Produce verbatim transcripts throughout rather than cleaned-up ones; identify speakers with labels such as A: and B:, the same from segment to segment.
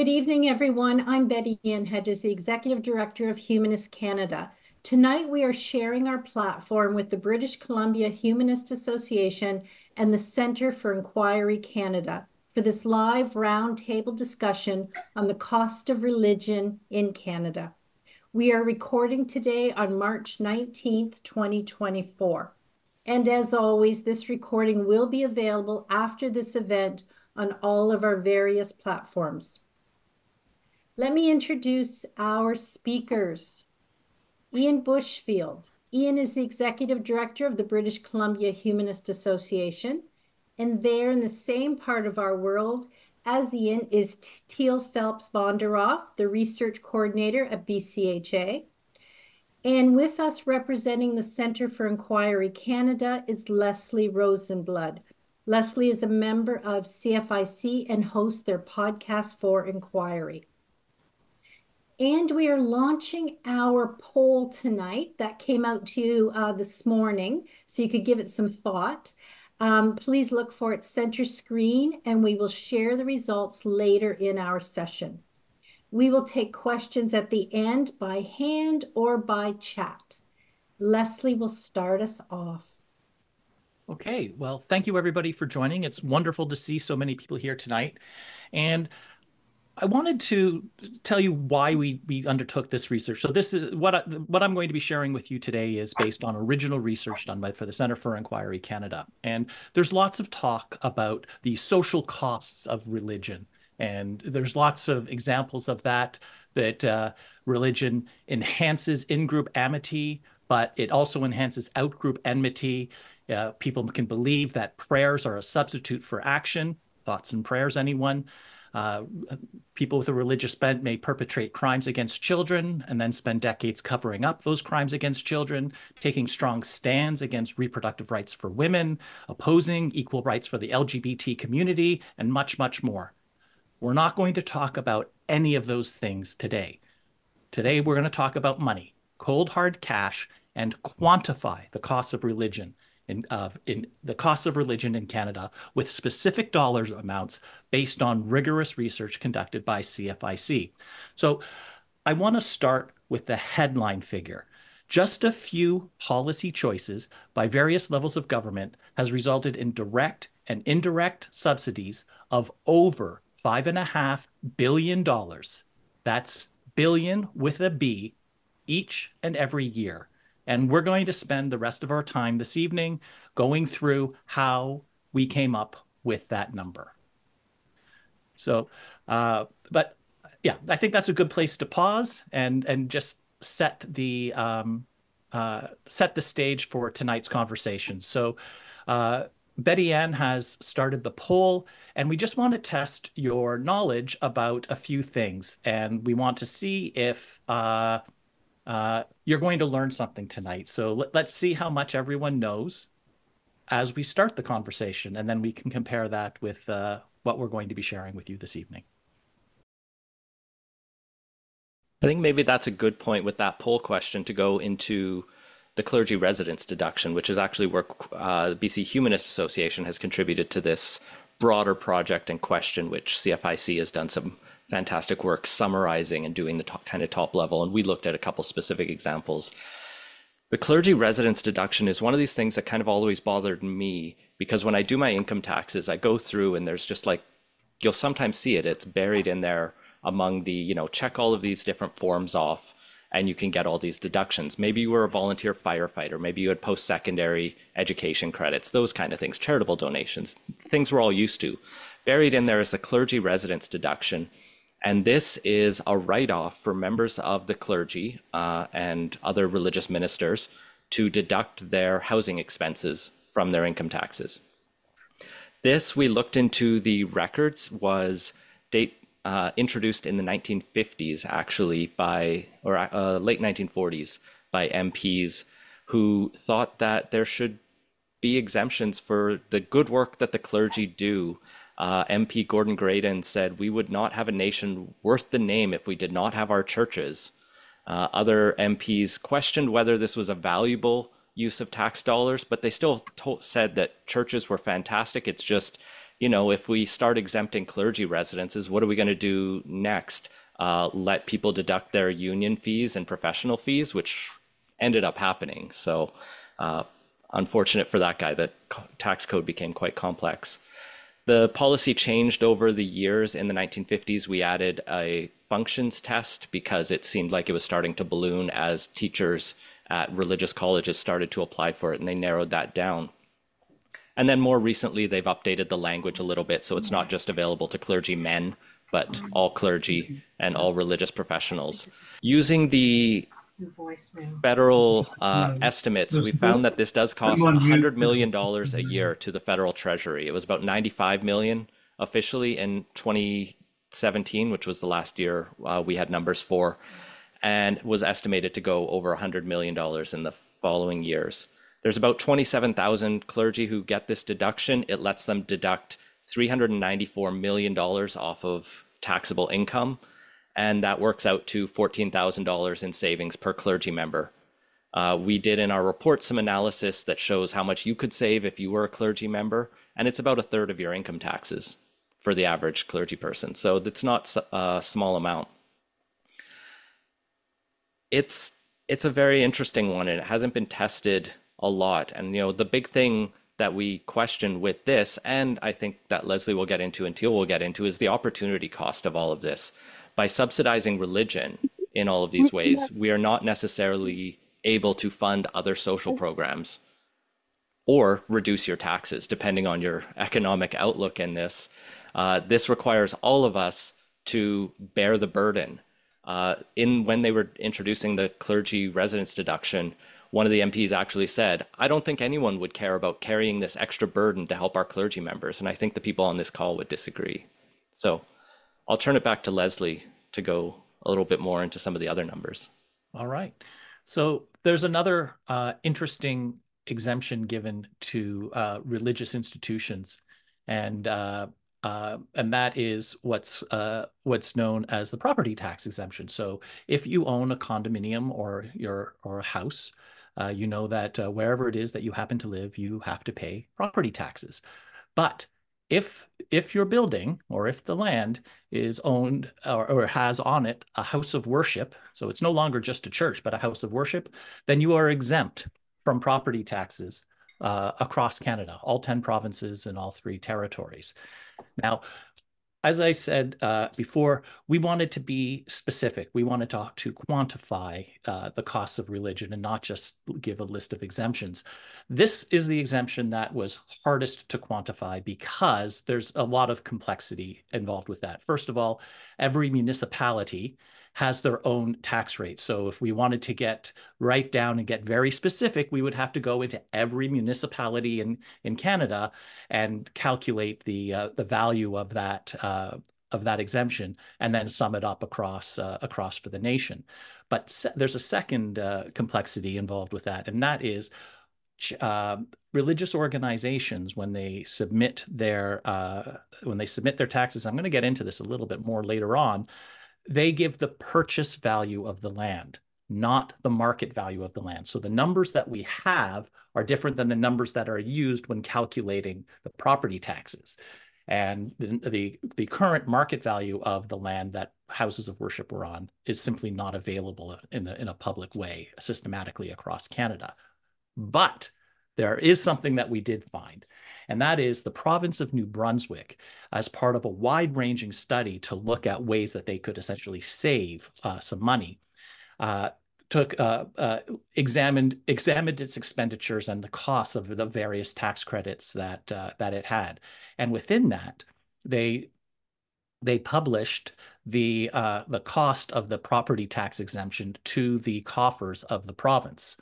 A: Good evening, everyone. I'm Betty Ian Hedges, the Executive Director of Humanist Canada. Tonight, we are sharing our platform with the British Columbia Humanist Association and the Centre for Inquiry Canada for this live roundtable discussion on the cost of religion in Canada. We are recording today on March nineteenth, twenty twenty-four. And as always, this recording will be available after this event on all of our various platforms. Let me introduce our speakers. Ian Bushfield. Ian is the Executive Director of the British Columbia Humanist Association. And there in the same part of our world as Ian is Teal Phelps Bondaroff, the Research Coordinator at B C H A. And with us representing the Centre for Inquiry Canada is Leslie Rosenblood. Leslie is a member of C F I C and hosts their podcast for Inquiry. And we are launching our poll tonight that came out to you uh, this morning, so you could give it some thought. Um, please look for its center screen, and we will share the results later in our session. We will take questions at the end by hand or by chat. Leslie will start us off.
B: Okay, well, thank you everybody for joining. It's wonderful to see so many people here tonight. And I wanted to tell you why we, we undertook this research. So this is what, I, what I'm going to be sharing with you today is based on original research done by for the Centre for Inquiry Canada. And there's lots of talk about the social costs of religion. And there's lots of examples of that, that uh, religion enhances in-group amity, but it also enhances out-group enmity. Uh, people can believe that prayers are a substitute for action. Thoughts and prayers, anyone? Uh, people with a religious bent may perpetrate crimes against children and then spend decades covering up those crimes against children, taking strong stands against reproductive rights for women, opposing equal rights for the L G B T community, and much, much more. We're not going to talk about any of those things today. Today, we're going to talk about money, cold, hard cash, and quantify the cost of religion. In, uh, in the cost of religion in Canada with specific dollars amounts based on rigorous research conducted by C F I C. So I want to start with the headline figure. Just a few policy choices by various levels of government has resulted in direct and indirect subsidies of over five and a half billion dollars. That's billion with a B each and every year. And we're going to spend the rest of our time this evening going through how we came up with that number. So, uh, but yeah, I think that's a good place to pause and and just set the um, uh, set the stage for tonight's conversation. So, uh, Betty Ann has started the poll, and we just want to test your knowledge about a few things, and we want to see if uh, Uh, you're going to learn something tonight. So let, let's see how much everyone knows as we start the conversation, and then we can compare that with uh, what we're going to be sharing with you this evening.
C: I think maybe that's a good point with that poll question to go into the clergy residence deduction, which is actually where uh, the B C Humanist Association has contributed to this broader project in question, which C F I C has done some fantastic work summarizing and doing the top, kind of top level. And we looked at a couple specific examples. The clergy residence deduction is one of these things that kind of always bothered me, because when I do my income taxes, I go through and there's just like, you'll sometimes see it, it's buried in there among the, you know, check all of these different forms off and you can get all these deductions. Maybe you were a volunteer firefighter, maybe you had post-secondary education credits, those kind of things, charitable donations, things we're all used to. Buried in there is the clergy residence deduction. And this is a write-off for members of the clergy uh, and other religious ministers to deduct their housing expenses from their income taxes. This, we looked into the records, was date uh, introduced in the nineteen fifties, actually, by, or uh, late nineteen forties, by M Ps who thought that there should be exemptions for the good work that the clergy do. Uh, M P Gordon Graydon said, "We would not have a nation worth the name if we did not have our churches." Uh, other M Ps questioned whether this was a valuable use of tax dollars, but they still told, said that churches were fantastic. It's just you know, if we start exempting clergy residences, what are we going to do next? Uh, let people deduct their union fees and professional fees, which ended up happening. So, uh, unfortunate for that guy, the tax code became quite complex. The policy changed over the years. In the nineteen fifties, we added a functions test because it seemed like it was starting to balloon as teachers at religious colleges started to apply for it, and they narrowed that down. And then more recently, they've updated the language a little bit, so it's not just available to clergymen, but all clergy and all religious professionals. Using the federal uh, estimates, we found that this does cost one hundred million dollars a year to the federal treasury. It was about ninety-five million dollars officially in twenty seventeen, which was the last year uh, we had numbers for, and was estimated to go over one hundred million dollars in the following years. There's about twenty-seven thousand clergy who get this deduction. It lets them deduct three hundred ninety-four million dollars off of taxable income, and that works out to fourteen thousand dollars in savings per clergy member. Uh, we did in our report some analysis that shows how much you could save if you were a clergy member, and it's about a third of your income taxes for the average clergy person. So it's not a small amount. It's it's a very interesting one, and it hasn't been tested a lot. And you know, the big thing that we question with this, and I think that Leslie will get into and Teal will get into, is the opportunity cost of all of this. By subsidizing religion in all of these ways, we are not necessarily able to fund other social programs or reduce your taxes, depending on your economic outlook in this. Uh, this requires all of us to bear the burden. Uh, in when they were introducing the clergy residence deduction, one of the M Ps actually said, I don't think anyone would care about carrying this extra burden to help our clergy members. And I think the people on this call would disagree. So I'll turn it back to Leslie to go a little bit more into some of the other numbers.
B: All right. So there's another uh, interesting exemption given to uh, religious institutions, and uh, uh, and that is what's uh, what's known as the property tax exemption. So if you own a condominium or your or a house, uh, you know that uh, wherever it is that you happen to live, you have to pay property taxes. But if if your building or if the land is owned or, or has on it a house of worship, so it's no longer just a church, but a house of worship, then you are exempt from property taxes uh, across Canada, all ten provinces and all three territories. Now, as I said uh, before, we wanted to be specific. We wanted to, to quantify uh, the costs of religion and not just give a list of exemptions. This is the exemption that was hardest to quantify because there's a lot of complexity involved with that. First of all, every municipality has their own tax rate. So if we wanted to get right down and get very specific, we would have to go into every municipality in, in Canada and calculate the uh, the value of that uh, of that exemption and then sum it up across uh, across for the nation. But se- there's a second uh, complexity involved with that, and that is uh, religious organizations when they submit their uh, when they submit their taxes. I'm going to get into this a little bit more later on. They give the purchase value of the land, not the market value of the land. So the numbers that we have are different than the numbers that are used when calculating the property taxes. And the, the, the current market value of the land that houses of worship were on is simply not available in a, in a public way systematically across Canada. But there is something that we did find, and that is the province of New Brunswick, as part of a wide-ranging study to look at ways that they could essentially save uh, some money, uh, took uh, uh, examined examined its expenditures and the costs of the various tax credits that uh, that it had, and within that, they they published the uh, the cost of the property tax exemption to the coffers of the province.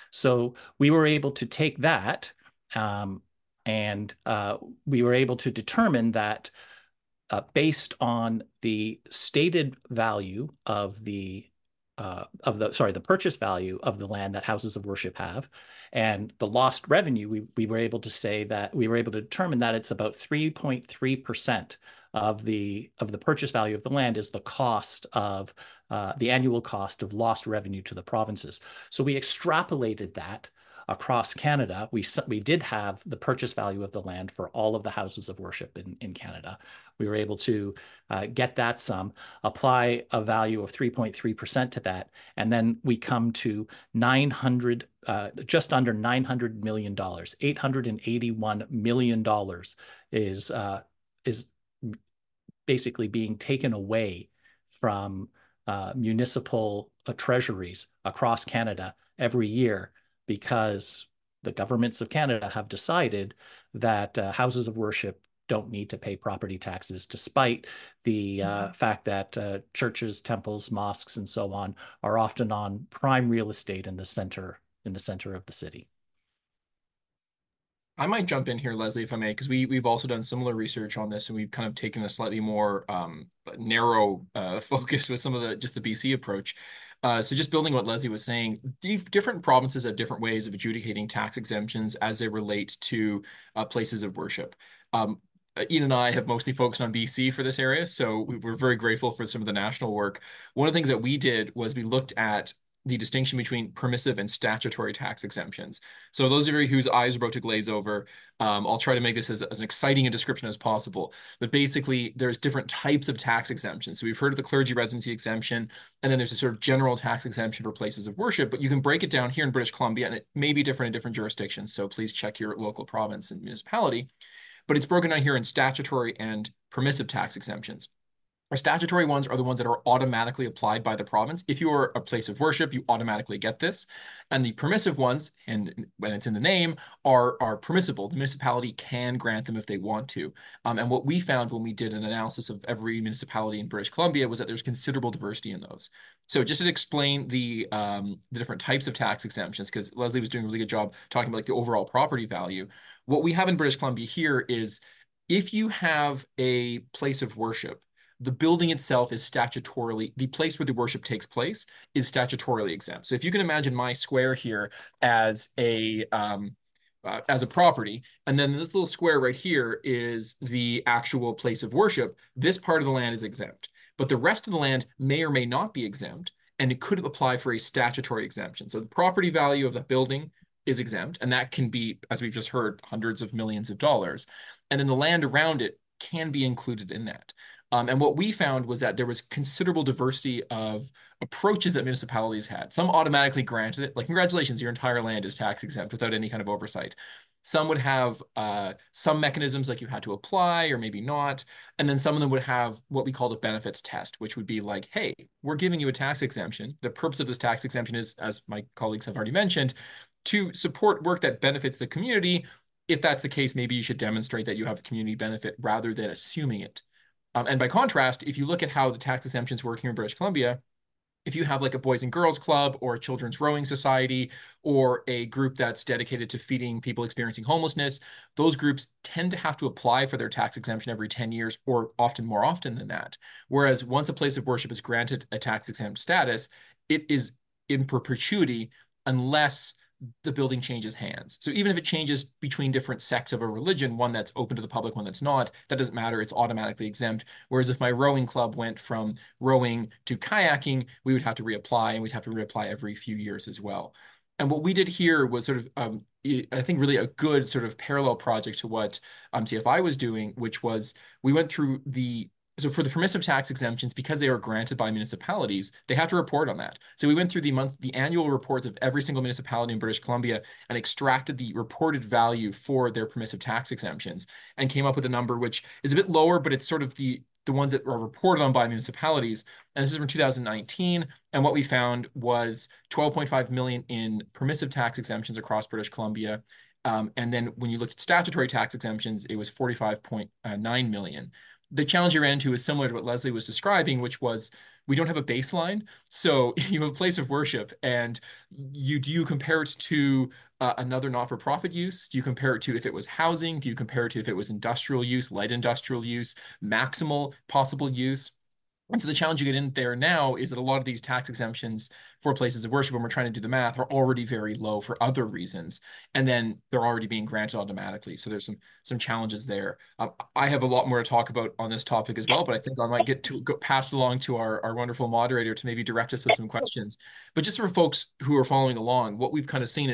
B: So we were able to take that. Um, And uh, we were able to determine that uh, based on the stated value of the uh, of the sorry the purchase value of the land that houses of worship have, and the lost revenue, we we were able to say that we were able to determine that it's about three point three percent of the of the purchase value of the land is the cost of uh, the annual cost of lost revenue to the provinces. So we extrapolated that across Canada, we, we did have the purchase value of the land for all of the houses of worship in, in Canada. We were able to uh, get that sum, apply a value of three point three percent to that, and then we come to nine hundred, uh, just under nine hundred million dollars. eight hundred eighty-one million dollars is, uh, is basically being taken away from uh, municipal uh, treasuries across Canada every year because the governments of Canada have decided that uh, houses of worship don't need to pay property taxes, despite the uh, fact that uh, churches, temples, mosques, and so on are often on prime real estate in the center in the center of the city.
D: I might jump in here, Leslie, if I may, because we we've also done similar research on this, and we've kind of taken a slightly more um, narrow uh, focus with some of the just the B C approach. Uh, so just building what Leslie was saying, different provinces have different ways of adjudicating tax exemptions as they relate to uh, places of worship. Um, Ian and I have mostly focused on B C for this area, so we we're very grateful for some of the national work. One of the things that we did was we looked at the distinction between permissive and statutory tax exemptions. So those of you whose eyes are about to glaze over, um, I'll try to make this as, as an exciting a description as possible. But basically, there's different types of tax exemptions. So we've heard of the clergy residency exemption, and then there's a sort of general tax exemption for places of worship, but you can break it down here in British Columbia, and it may be different in different jurisdictions. So please check your local province and municipality. But it's broken down here in statutory and permissive tax exemptions. Our statutory ones are the ones that are automatically applied by the province. If you are a place of worship, you automatically get this. And the permissive ones, and when it's in the name, are, are permissible. The municipality can grant them if they want to. Um, and what we found when we did an analysis of every municipality in British Columbia was that there's considerable diversity in those. So just to explain the, um, the different types of tax exemptions, because Leslie was doing a really good job talking about like the overall property value, what we have in British Columbia here is if you have a place of worship, the building itself is statutorily, the place where the worship takes place is statutorily exempt. So if you can imagine my square here as a um, uh, as a property, and then this little square right here is the actual place of worship, this part of the land is exempt. But the rest of the land may or may not be exempt, and it could apply for a statutory exemption. So the property value of the building is exempt, and that can be, as we've just heard, hundreds of millions of dollars. And then the land around it can be included in that. Um, and what we found was that there was considerable diversity of approaches that municipalities had. Some automatically granted it, like congratulations, your entire land is tax exempt without any kind of oversight. Some would have uh, some mechanisms like you had to apply or maybe not. And then some of them would have what we call the benefits test, which would be like, hey, we're giving you a tax exemption. The purpose of this tax exemption is, as my colleagues have already mentioned, to support work that benefits the community. If that's the case, maybe you should demonstrate that you have a community benefit rather than assuming it. Um, and by contrast, if you look at how the tax exemptions work here in British Columbia, if you have like a Boys and Girls Club or a Children's Rowing Society or a group that's dedicated to feeding people experiencing homelessness, those groups tend to have to apply for their tax exemption every ten years or often more often than that. Whereas once a place of worship is granted a tax exempt status, it is in perpetuity unless the building changes hands. So even if it changes between different sects of a religion, one that's open to the public, one that's not, that doesn't matter. It's automatically exempt. Whereas if my rowing club went from rowing to kayaking, we would have to reapply, and we'd have to reapply every few years as well. And what we did here was sort of, um, I think, really a good sort of parallel project to what um, C F I was doing, which was we went through the So for the permissive tax exemptions, because they are granted by municipalities, they have to report on that. So we went through the month, the annual reports of every single municipality in British Columbia and extracted the reported value for their permissive tax exemptions and came up with a number which is a bit lower, but it's sort of the the ones that are reported on by municipalities. And this is from two thousand nineteen. And what we found was twelve point five million in permissive tax exemptions across British Columbia. Um, and then when you looked at statutory tax exemptions, it was forty-five point nine million. The challenge you ran into is similar to what Leslie was describing, which was we don't have a baseline. So you have a place of worship, and you do you compare it to uh, another not-for-profit use? Do you compare it to if it was housing? Do you compare it to if it was industrial use, light industrial use, maximal possible use? And so the challenge you get in there now is that a lot of these tax exemptions for places of worship, when we're trying to do the math, are already very low for other reasons. And then they're already being granted automatically. So there's some some challenges there. Um, I have a lot more to talk about on this topic as well, but I think I might get to go pass it along to our, our wonderful moderator to maybe direct us with some questions. But just for folks who are following along, what we've kind of seen is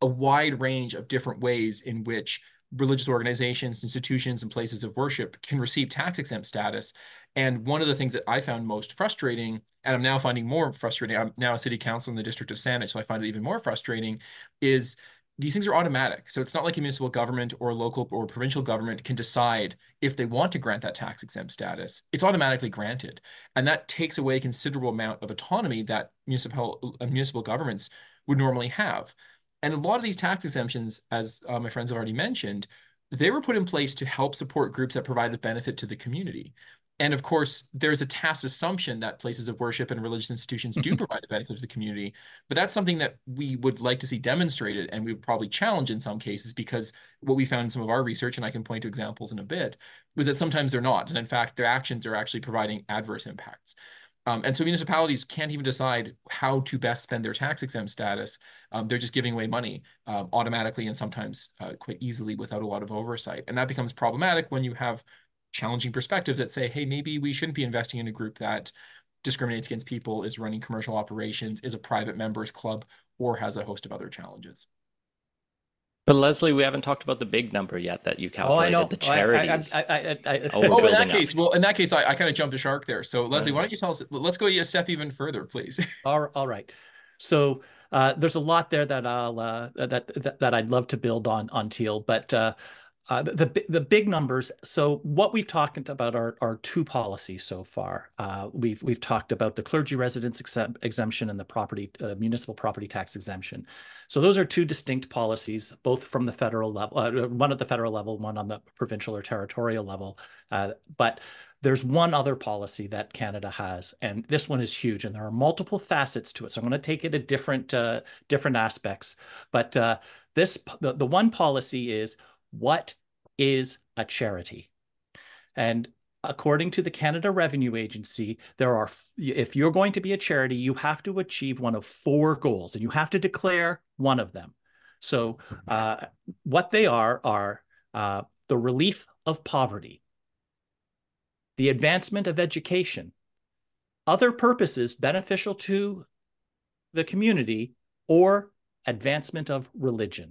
D: a wide range of different ways in which religious organizations, institutions, and places of worship can receive tax exempt status. And one of the things that I found most frustrating, and I'm now finding more frustrating, I'm now a city council in the district of Saanich, so I find it even more frustrating, is these things are automatic. So it's not like a municipal government or local or provincial government can decide if they want to grant that tax exempt status. It's automatically granted. And that takes away a considerable amount of autonomy that municipal, uh, municipal governments would normally have. And a lot of these tax exemptions, as uh, my friends have already mentioned, they were put in place to help support groups that provide a benefit to the community. And of course, there's a tacit assumption that places of worship and religious institutions do provide a benefit to the community, but that's something that we would like to see demonstrated, and we would probably challenge in some cases, because what we found in some of our research, and I can point to examples in a bit, was that sometimes they're not. And in fact, their actions are actually providing adverse impacts. Um, and so municipalities can't even decide how to best spend their tax exempt status. Um, they're just giving away money um, automatically and sometimes uh, quite easily without a lot of oversight. And that becomes problematic when you have challenging perspectives that say, hey, maybe we shouldn't be investing in a group that discriminates against people, is running commercial operations, is a private members club, or has a host of other challenges.
C: But Leslie, we haven't talked about the big number yet that you calculated,
B: oh, I know.
C: the charities.
B: I, I, I, I,
C: oh,
D: oh in that
C: up.
D: case, well, in that case, I, I kind of jumped the shark there. So Leslie, why don't you tell us, let's go a step even further, please.
B: all, all right. So uh, there's a lot there that I'll uh, that, that that I'd love to build on on Teal, but uh, uh, the the big numbers. So what we've talked about are are two policies so far. Uh, we've we've talked about the clergy residence exemption and the property uh, municipal property tax exemption. So those are two distinct policies, both from the federal level, uh, one at the federal level, one on the provincial or territorial level. Uh, but there's one other policy that Canada has, and this one is huge, and there are multiple facets to it. So I'm going to take it at different uh, different aspects. But uh, this the, the one policy is, what is a charity? And according to the Canada Revenue Agency, there are, if you're going to be a charity, you have to achieve one of four goals, and you have to declare one of them. So uh, what they are are uh, the relief of poverty, the advancement of education, other purposes beneficial to the community, or advancement of religion.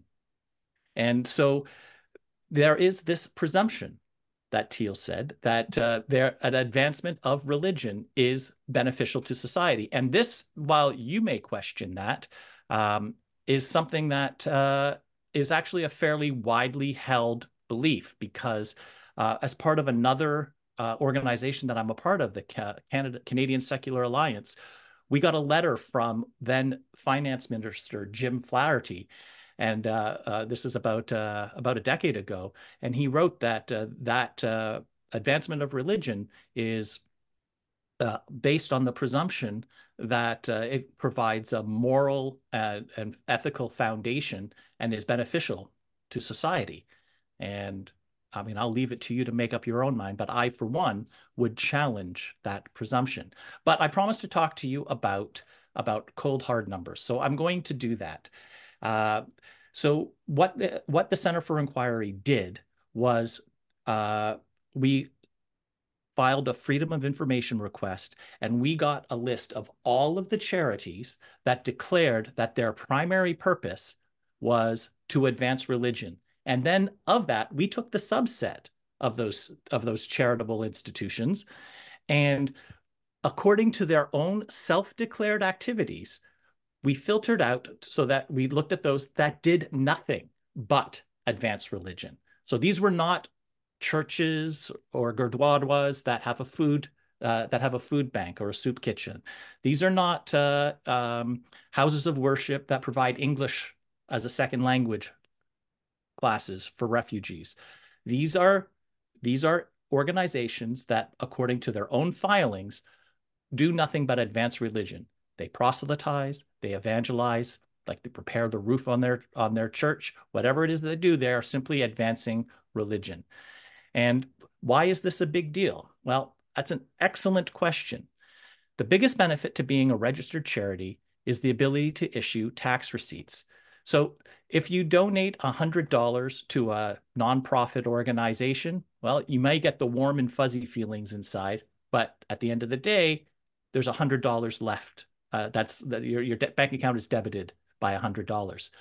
B: And so there is this presumption that Teal said that uh, there an advancement of religion is beneficial to society. And this, while you may question that, um, is something that uh, is actually a fairly widely held belief, because uh, as part of another uh, organization that I'm a part of, the Canada Canadian Secular Alliance, we got a letter from then Finance Minister Jim Flaherty. And uh, uh, this is about uh, about a decade ago, and he wrote that uh, that uh, advancement of religion is uh, based on the presumption that uh, it provides a moral and, and ethical foundation and is beneficial to society. And I mean, I'll leave it to you to make up your own mind, but I, for one, would challenge that presumption. But I promised to talk to you about about cold hard numbers, so I'm going to do that. Uh, so what the, what the Center for Inquiry did was uh, we filed a Freedom of Information request, and we got a list of all of the charities that declared that their primary purpose was to advance religion. And then of that, we took the subset of those, of those charitable institutions, and according to their own self-declared activities, we filtered out so that we looked at those that did nothing but advance religion. So these were not churches or gurdwaras that have a food uh, that have a food bank or a soup kitchen. These are not uh, um, houses of worship that provide English as a second language classes for refugees. These are these are organizations that, according to their own filings, do nothing but advance religion. They proselytize, they evangelize, like they prepare the roof on their on their church. Whatever it is they do, they are simply advancing religion. And why is this a big deal? Well, that's an excellent question. The biggest benefit to being a registered charity is the ability to issue tax receipts. So if you donate one hundred dollars to a nonprofit organization, well, you may get the warm and fuzzy feelings inside, but at the end of the day, there's one hundred dollars left. Uh, that's that your, your bank account is debited by one hundred dollars.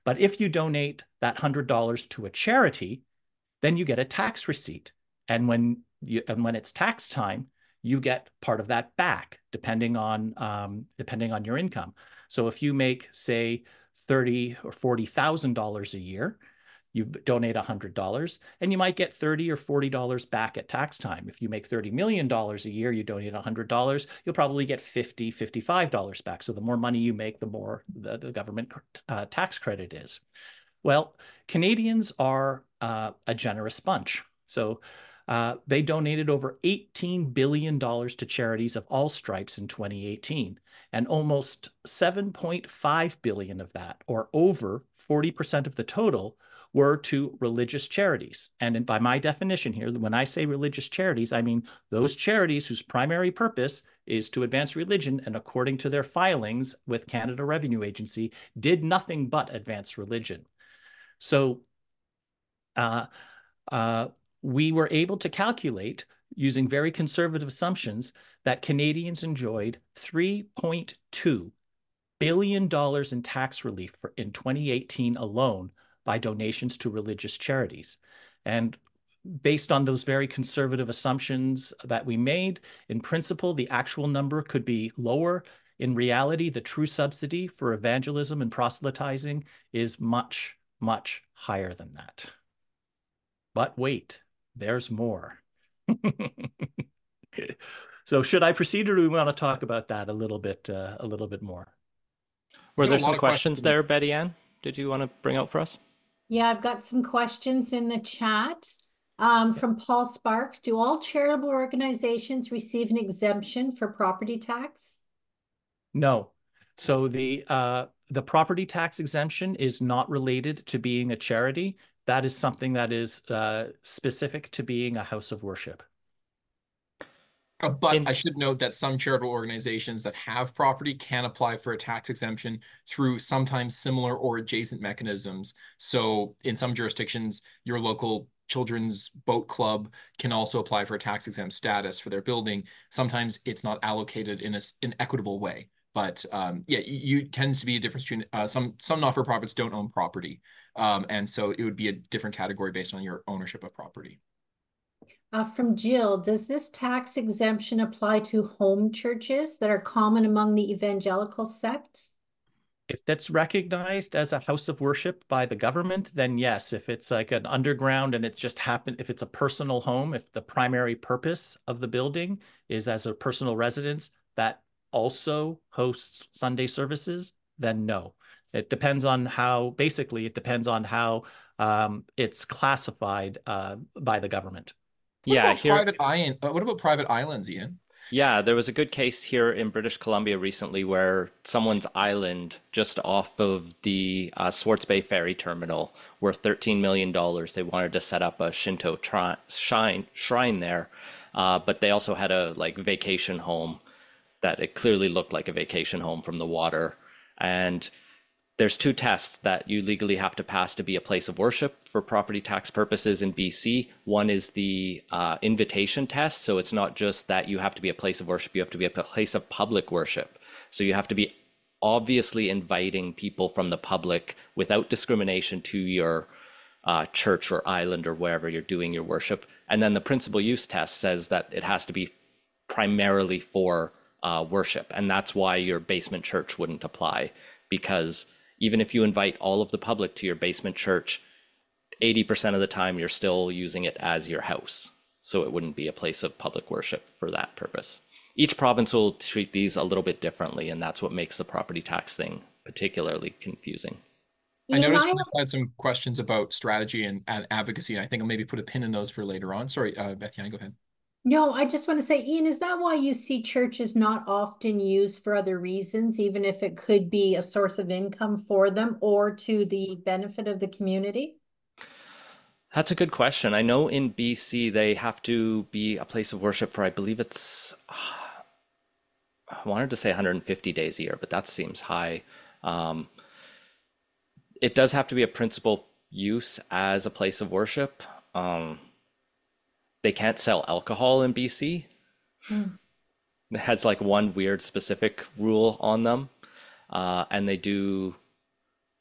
B: But if you donate that one hundred dollars to a charity, then you get a tax receipt. And when you, and when it's tax time, you get part of that back, depending on um, depending on your income. So if you make, say, thirty or forty thousand dollars a year, you donate one hundred dollars, and you might get thirty or forty dollars back at tax time. If you make thirty million dollars a year, you donate one hundred dollars, you'll probably get fifty, fifty-five dollars back. So the more money you make, the more the, the government uh, tax credit is. Well, Canadians are uh, a generous bunch. So uh, they donated over eighteen billion dollars to charities of all stripes in twenty eighteen. And almost seven point five billion dollars of that, or over forty percent of the total, were to religious charities. And by my definition here, when I say religious charities, I mean those charities whose primary purpose is to advance religion, and according to their filings with Canada Revenue Agency, did nothing but advance religion. So uh, uh, we were able to calculate, using very conservative assumptions, that Canadians enjoyed three point two billion dollars in tax relief for, in twenty eighteen alone, by donations to religious charities. And based on those very conservative assumptions that we made, in principle, the actual number could be lower. In reality, the true subsidy for evangelism and proselytizing is much, much higher than that. But wait, there's more. So should I proceed, or do we want to talk about that a little bit, uh, a little bit more?
C: Were there
D: a lot
C: some
D: of
C: questions
D: questions.
C: there, Betty Ann? Did you want to bring out for us?
A: Yeah, I've got some questions in the chat um, from Paul Sparks. Do all charitable organizations receive an exemption for property tax?
B: No. So the uh, the property tax exemption is not related to being a charity. That is something that is uh, specific to being a house of worship.
D: Uh, but
C: In-
D: I should note that some charitable organizations that have property can apply for a tax exemption through sometimes similar or adjacent mechanisms. So in some jurisdictions, your local children's boat club can also apply for a tax exempt status for their building. Sometimes it's not allocated in a, an equitable way. But um, yeah, you, you tends to be a difference between uh, some some not-for-profits don't own property. Um, and so it would be a different category based on your ownership of property.
A: Uh, from Jill, does this tax exemption apply to home churches that are common among the evangelical sects?
B: If that's recognized as a house of worship by the government, then yes. If it's like an underground and it just happened, if it's a personal home, if the primary purpose of the building is as a personal residence that also hosts Sunday services, then no. It depends on how, basically, it depends on how um, it's classified uh, by the government.
D: What
C: yeah,
D: about
C: here.
D: private island? Uh, what about private islands, Ian?
C: Yeah, there was a good case here in British Columbia recently where someone's island just off of the uh, Swartz Bay Ferry Terminal, worth thirteen million dollars, they wanted to set up a Shinto tri- shrine, shrine there, uh, but they also had a like vacation home that it clearly looked like a vacation home from the water. And there's two tests that you legally have to pass to be a place of worship for property tax purposes in B C. One is the uh, invitation test. So it's not just that you have to be a place of worship, you have to be a place of public worship. So you have to be obviously inviting people from the public without discrimination to your uh, church or island or wherever you're doing your worship. And then the principal use test says that it has to be primarily for uh, worship. And that's why your basement church wouldn't apply, because even if you invite all of the public to your basement church, eighty percent of the time you're still using it as your house. So it wouldn't be a place of public worship for that purpose. Each province will treat these a little bit differently, and that's what makes the property tax thing particularly confusing.
D: I
A: Ian,
D: noticed
A: I
D: we had some questions about strategy and, and advocacy. And I think I'll maybe put a pin in those for later on. Sorry, uh, Bethiana, go ahead.
A: No, I just want to say, Ian, is that why you see churches not often used for other reasons, even if it could be a source of income for them or to the benefit of the community?
C: That's a good question. I know in B C they have to be a place of worship for, I believe it's, I wanted to say one hundred fifty days a year, but that seems high. Um, it does have to be a principal use as a place of worship. Um, they can't sell alcohol in B C.
A: Mm.
C: It has like one weird specific rule on them. Uh, and they do,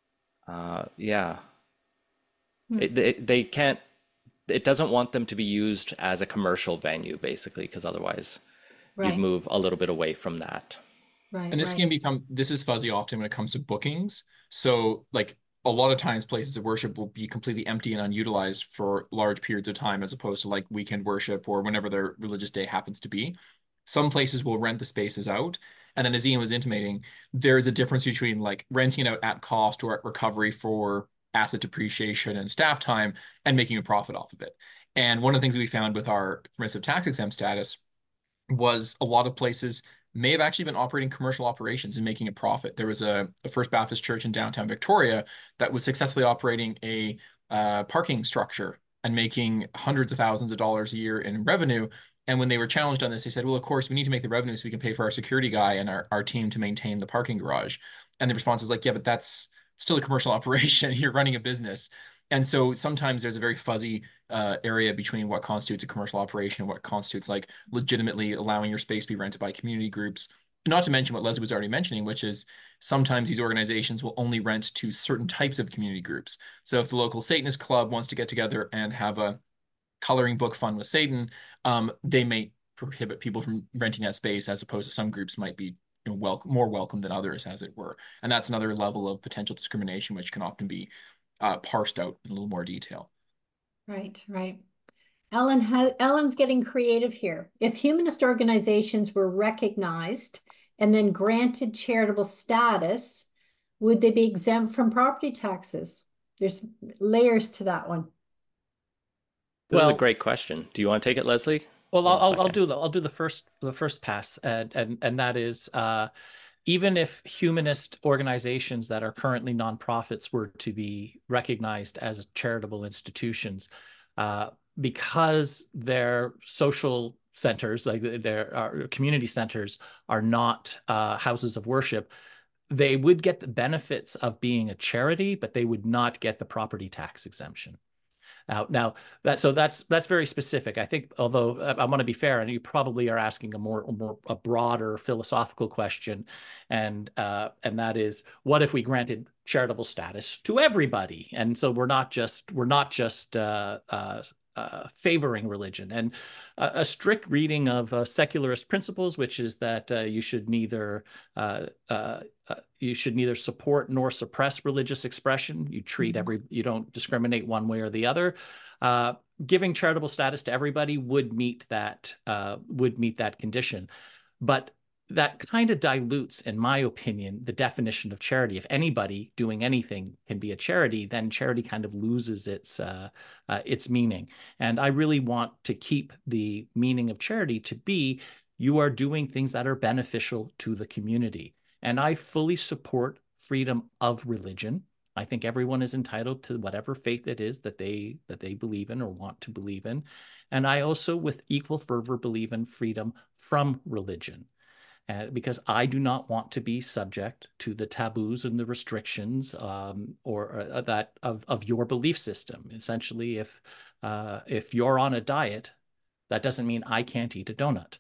C: Uh, yeah,
A: Hmm.
C: it, they, they can't. It doesn't want them to be used as a commercial venue, basically, because otherwise you'd
A: Right,
C: move a little bit away from that.
A: right,
D: And this
A: right.
D: can become, this is fuzzy often when it comes to bookings. So, like, a lot of times places of worship will be completely empty and unutilized for large periods of time, as opposed to like weekend worship or whenever their religious day happens to be. Some places will rent the spaces out. And then, as Ian was intimating, there's a difference between like renting out at cost or at recovery for asset depreciation and staff time and making a profit off of it. And one of the things we found with our permissive tax exempt status was a lot of places may have actually been operating commercial operations and making a profit. There was a, a First Baptist church in downtown Victoria that was successfully operating a uh, parking structure and making hundreds of thousands of dollars a year in revenue. And when they were challenged on this, they said, well, of course, we need to make the revenue so we can pay for our security guy and our, our team to maintain the parking garage. And the response is like, yeah, but that's still a commercial operation. You're running a business. And so sometimes there's a very fuzzy uh, area between what constitutes a commercial operation and what constitutes like legitimately allowing your space to be rented by community groups. Not to mention what Leslie was already mentioning, which is sometimes these organizations will only rent to certain types of community groups. So if the local Satanist club wants to get together and have a coloring book fun with Satan, um, they may prohibit people from renting that space, as opposed to some groups might be, you know, wel more welcome than others, as it were. And that's another level of potential discrimination, which can often be uh, parsed out in a little more detail.
A: Right, right. Ellen has, Ellen's getting creative here. If humanist organizations were recognized and then granted charitable status, would they be exempt from property taxes? There's layers to that one.
C: This is a
B: Well,
C: great question. Do you want to take it, Leslie?
B: well,
C: Or
B: I'll,
C: a
B: I'll I'll
C: second?
B: do the I'll do the first the first pass, and and and that is uh, even if humanist organizations that are currently nonprofits were to be recognized as charitable institutions, uh, because their social centers, like their uh, community centers, are not uh, houses of worship, they would get the benefits of being a charity, but they would not get the property tax exemption. Now, now that so that's that's very specific. I think, although uh, I want to be fair, and you probably are asking a more, more a broader philosophical question, and uh, and that is, what if we granted charitable status to everybody? And so we're not just we're not just uh, uh, uh, favoring religion. And a, a strict reading of uh, secularist principles, which is that uh, you should neither uh, uh, uh, you should neither support nor suppress religious expression. You treat every, you don't discriminate one way or the other. Uh, giving charitable status to everybody would meet that uh, would meet that condition, but that kind of dilutes, in my opinion, the definition of charity. If anybody doing anything can be a charity, then charity kind of loses its uh, uh, its meaning. And I really want to keep the meaning of charity to be, you are doing things that are beneficial to the community. And I fully support freedom of religion. I think everyone is entitled to whatever faith it is that they that they believe in or want to believe in. And I also, with equal fervor, believe in freedom from religion. Uh, because I do not want to be subject to the taboos and the restrictions um, or uh, that of, of your belief system. Essentially, if uh, if you're on a diet, that doesn't mean I can't eat a donut.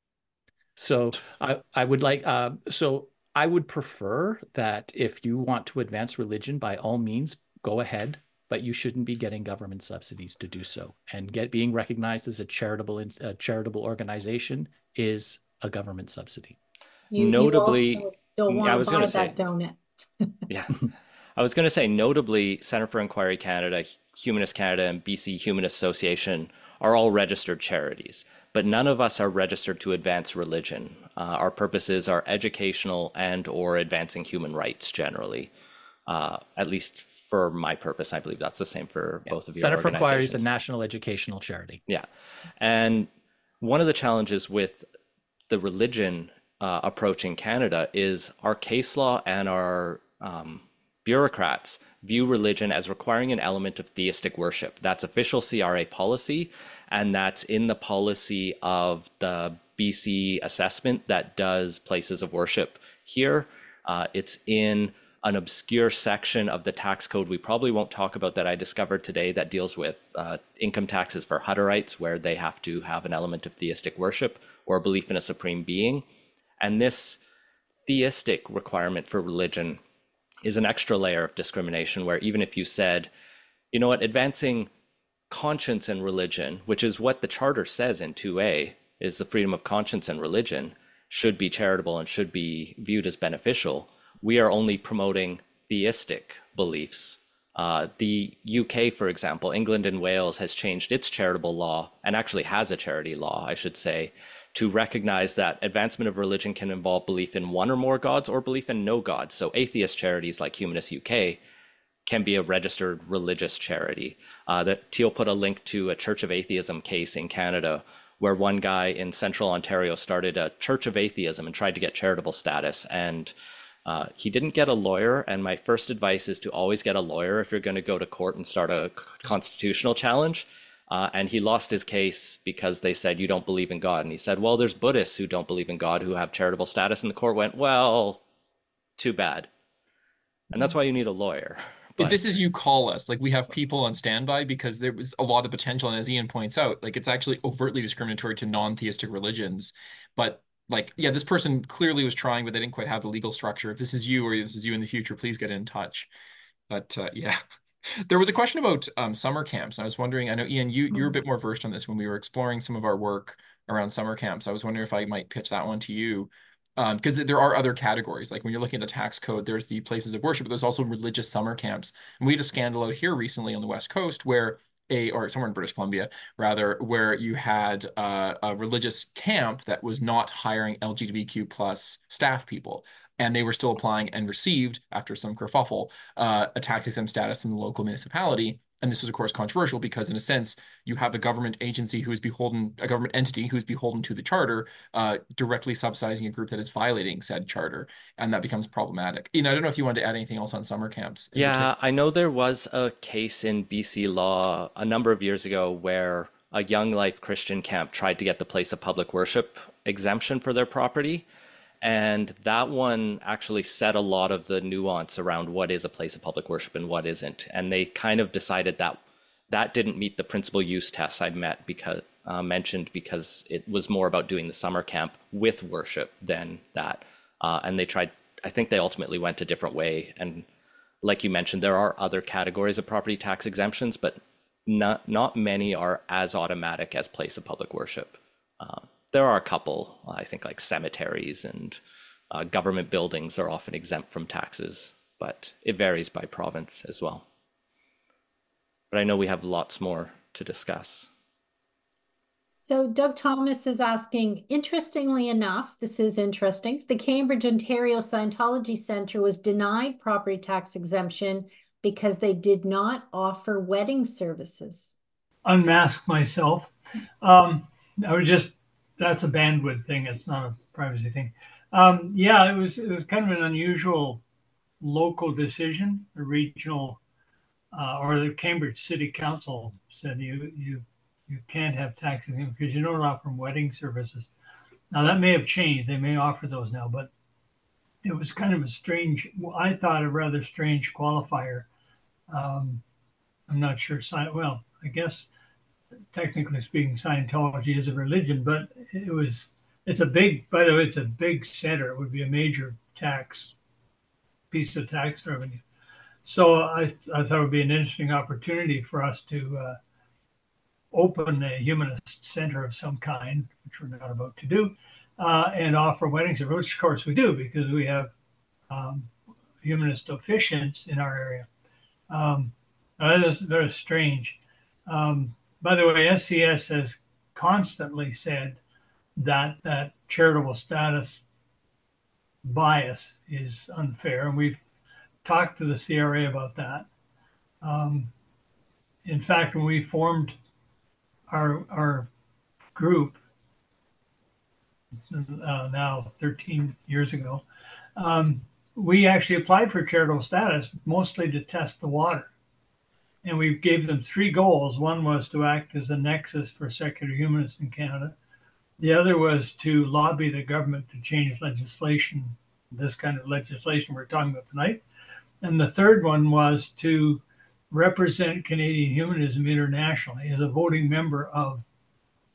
B: So I, I would like, uh, so I would prefer that if you want to advance religion, by all means, go ahead, but you shouldn't be getting government subsidies to do so. And get being recognized as a charitable, a charitable organization is a government subsidy.
A: You you
C: Notably,
A: also don't
C: I
A: want to
C: was going
A: buy
C: to say,
A: that donut.
C: yeah, I was going to say, notably, Center for Inquiry Canada, Humanist Canada, and B C Humanist Association are all registered charities, but none of us are registered to advance religion. Uh, our purposes are educational and or advancing human rights generally, uh, at least for my purpose. I believe that's the same for
B: Yeah.
C: both of your
B: Center for Inquiry is a
C: organizations.
B: national educational charity.
C: Yeah. And one of the challenges with the religion uh, approach in Canada is our case law and our um, bureaucrats view religion as requiring an element of theistic worship. That's official C R A policy, and that's in the policy of the B C assessment that does places of worship here. Uh, it's in an obscure section of the tax code we probably won't talk about that I discovered today that deals with uh, income taxes for Hutterites, where they have to have an element of theistic worship or a belief in a supreme being. And this theistic requirement for religion is an extra layer of discrimination where even if you said, you know what, advancing conscience and religion, which is what the charter says in two A, is the freedom of conscience and religion should be charitable and should be viewed as beneficial. We are only promoting theistic beliefs. Uh, the U K, for example, England and Wales has changed its charitable law, and actually has a charity law, I should say, to recognize that advancement of religion can involve belief in one or more gods or belief in no gods. So atheist charities like Humanist U K can be a registered religious charity. Uh, that Teal put a link to a Church of Atheism case in Canada, where one guy in central Ontario started a Church of Atheism and tried to get charitable status. And uh, he didn't get a lawyer. And my first advice is to always get a lawyer if you're going to go to court and start a constitutional challenge. Uh, and he lost his case because they said, you don't believe in God. And he said, well, there's Buddhists who don't believe in God who have charitable status. And the court went, well, too bad. And that's why you need a lawyer. But
D: this is, you call us, like we have people on standby because there was a lot of potential. And as Ian points out, like it's actually overtly discriminatory to non-theistic religions. But like, yeah, this person clearly was trying, but they didn't quite have the legal structure. If this is you or this is you in the future, please get in touch. But uh, yeah, there was a question about um, summer camps. And I was wondering, I know, Ian, you, you're a bit more versed on this when we were exploring some of our work around summer camps. I was wondering if I might pitch that one to you. Because um, there are other categories, like when you're looking at the tax code, there's the places of worship, but there's also religious summer camps. And we had a scandal out here recently on the West Coast where a, or somewhere in British Columbia, rather, where you had uh, a religious camp that was not hiring L G B T Q plus staff people. And they were still applying and received, after some kerfuffle, uh, a tax exempt status in the local municipality. And this was, of course, controversial because, in a sense, you have a government agency who is beholden, a government entity who is beholden to the charter, uh, directly subsidizing a group that is violating said charter. And that becomes problematic. Ian, I don't know if you wanted to add anything else on summer camps.
C: Yeah, I know there was a case in B C law a number of years ago where a Young Life Christian camp tried to get the place of public worship exemption for their property. And that one actually set a lot of the nuance around what is a place of public worship and what isn't. And they kind of decided that that didn't meet the principal use tests I met because uh, mentioned because it was more about doing the summer camp with worship than that. Uh, and they tried, I think they ultimately went a different way. And like you mentioned, there are other categories of property tax exemptions, but not, not many are as automatic as place of public worship. Uh, There are a couple, I think, like cemeteries and uh, government buildings are often exempt from taxes, but it varies by province as well. But I know we have lots more to discuss.
A: So Doug Thomas is asking, interestingly enough, this is interesting, the Cambridge, Ontario Scientology Center was denied property tax exemption because they did not offer wedding services.
E: Unmask myself. Um, I was just That's a bandwidth thing. It's not a privacy thing. Um, yeah, it was it was kind of an unusual local decision. The regional uh, or the Cambridge City Council said you you you can't have tax exemption because you don't offer wedding services. Now that may have changed. They may offer those now, but it was kind of a strange. I thought a rather strange qualifier. Um, I'm not sure. Well, I guess. Technically speaking, Scientology is a religion, but it was, it's a big, by the way, it's a big center. It would be a major tax, piece of tax revenue. So I, I thought it would be an interesting opportunity for us to uh, open a humanist center of some kind, which we're not about to do, uh, and offer wedding service, which of course we do because we have um, humanist officiants in our area. Um, that is very strange. Um, By the way, S C S has constantly said that that charitable status bias is unfair, and we've talked to the C R A about that. Um, in fact, when we formed our our group uh, now thirteen years ago, um, we actually applied for charitable status mostly to test the water. And we gave them three goals. One was to act as a nexus for secular humanists in Canada. The other was to lobby the government to change legislation, this kind of legislation we're talking about tonight. And the third one was to represent Canadian humanism internationally as a voting member of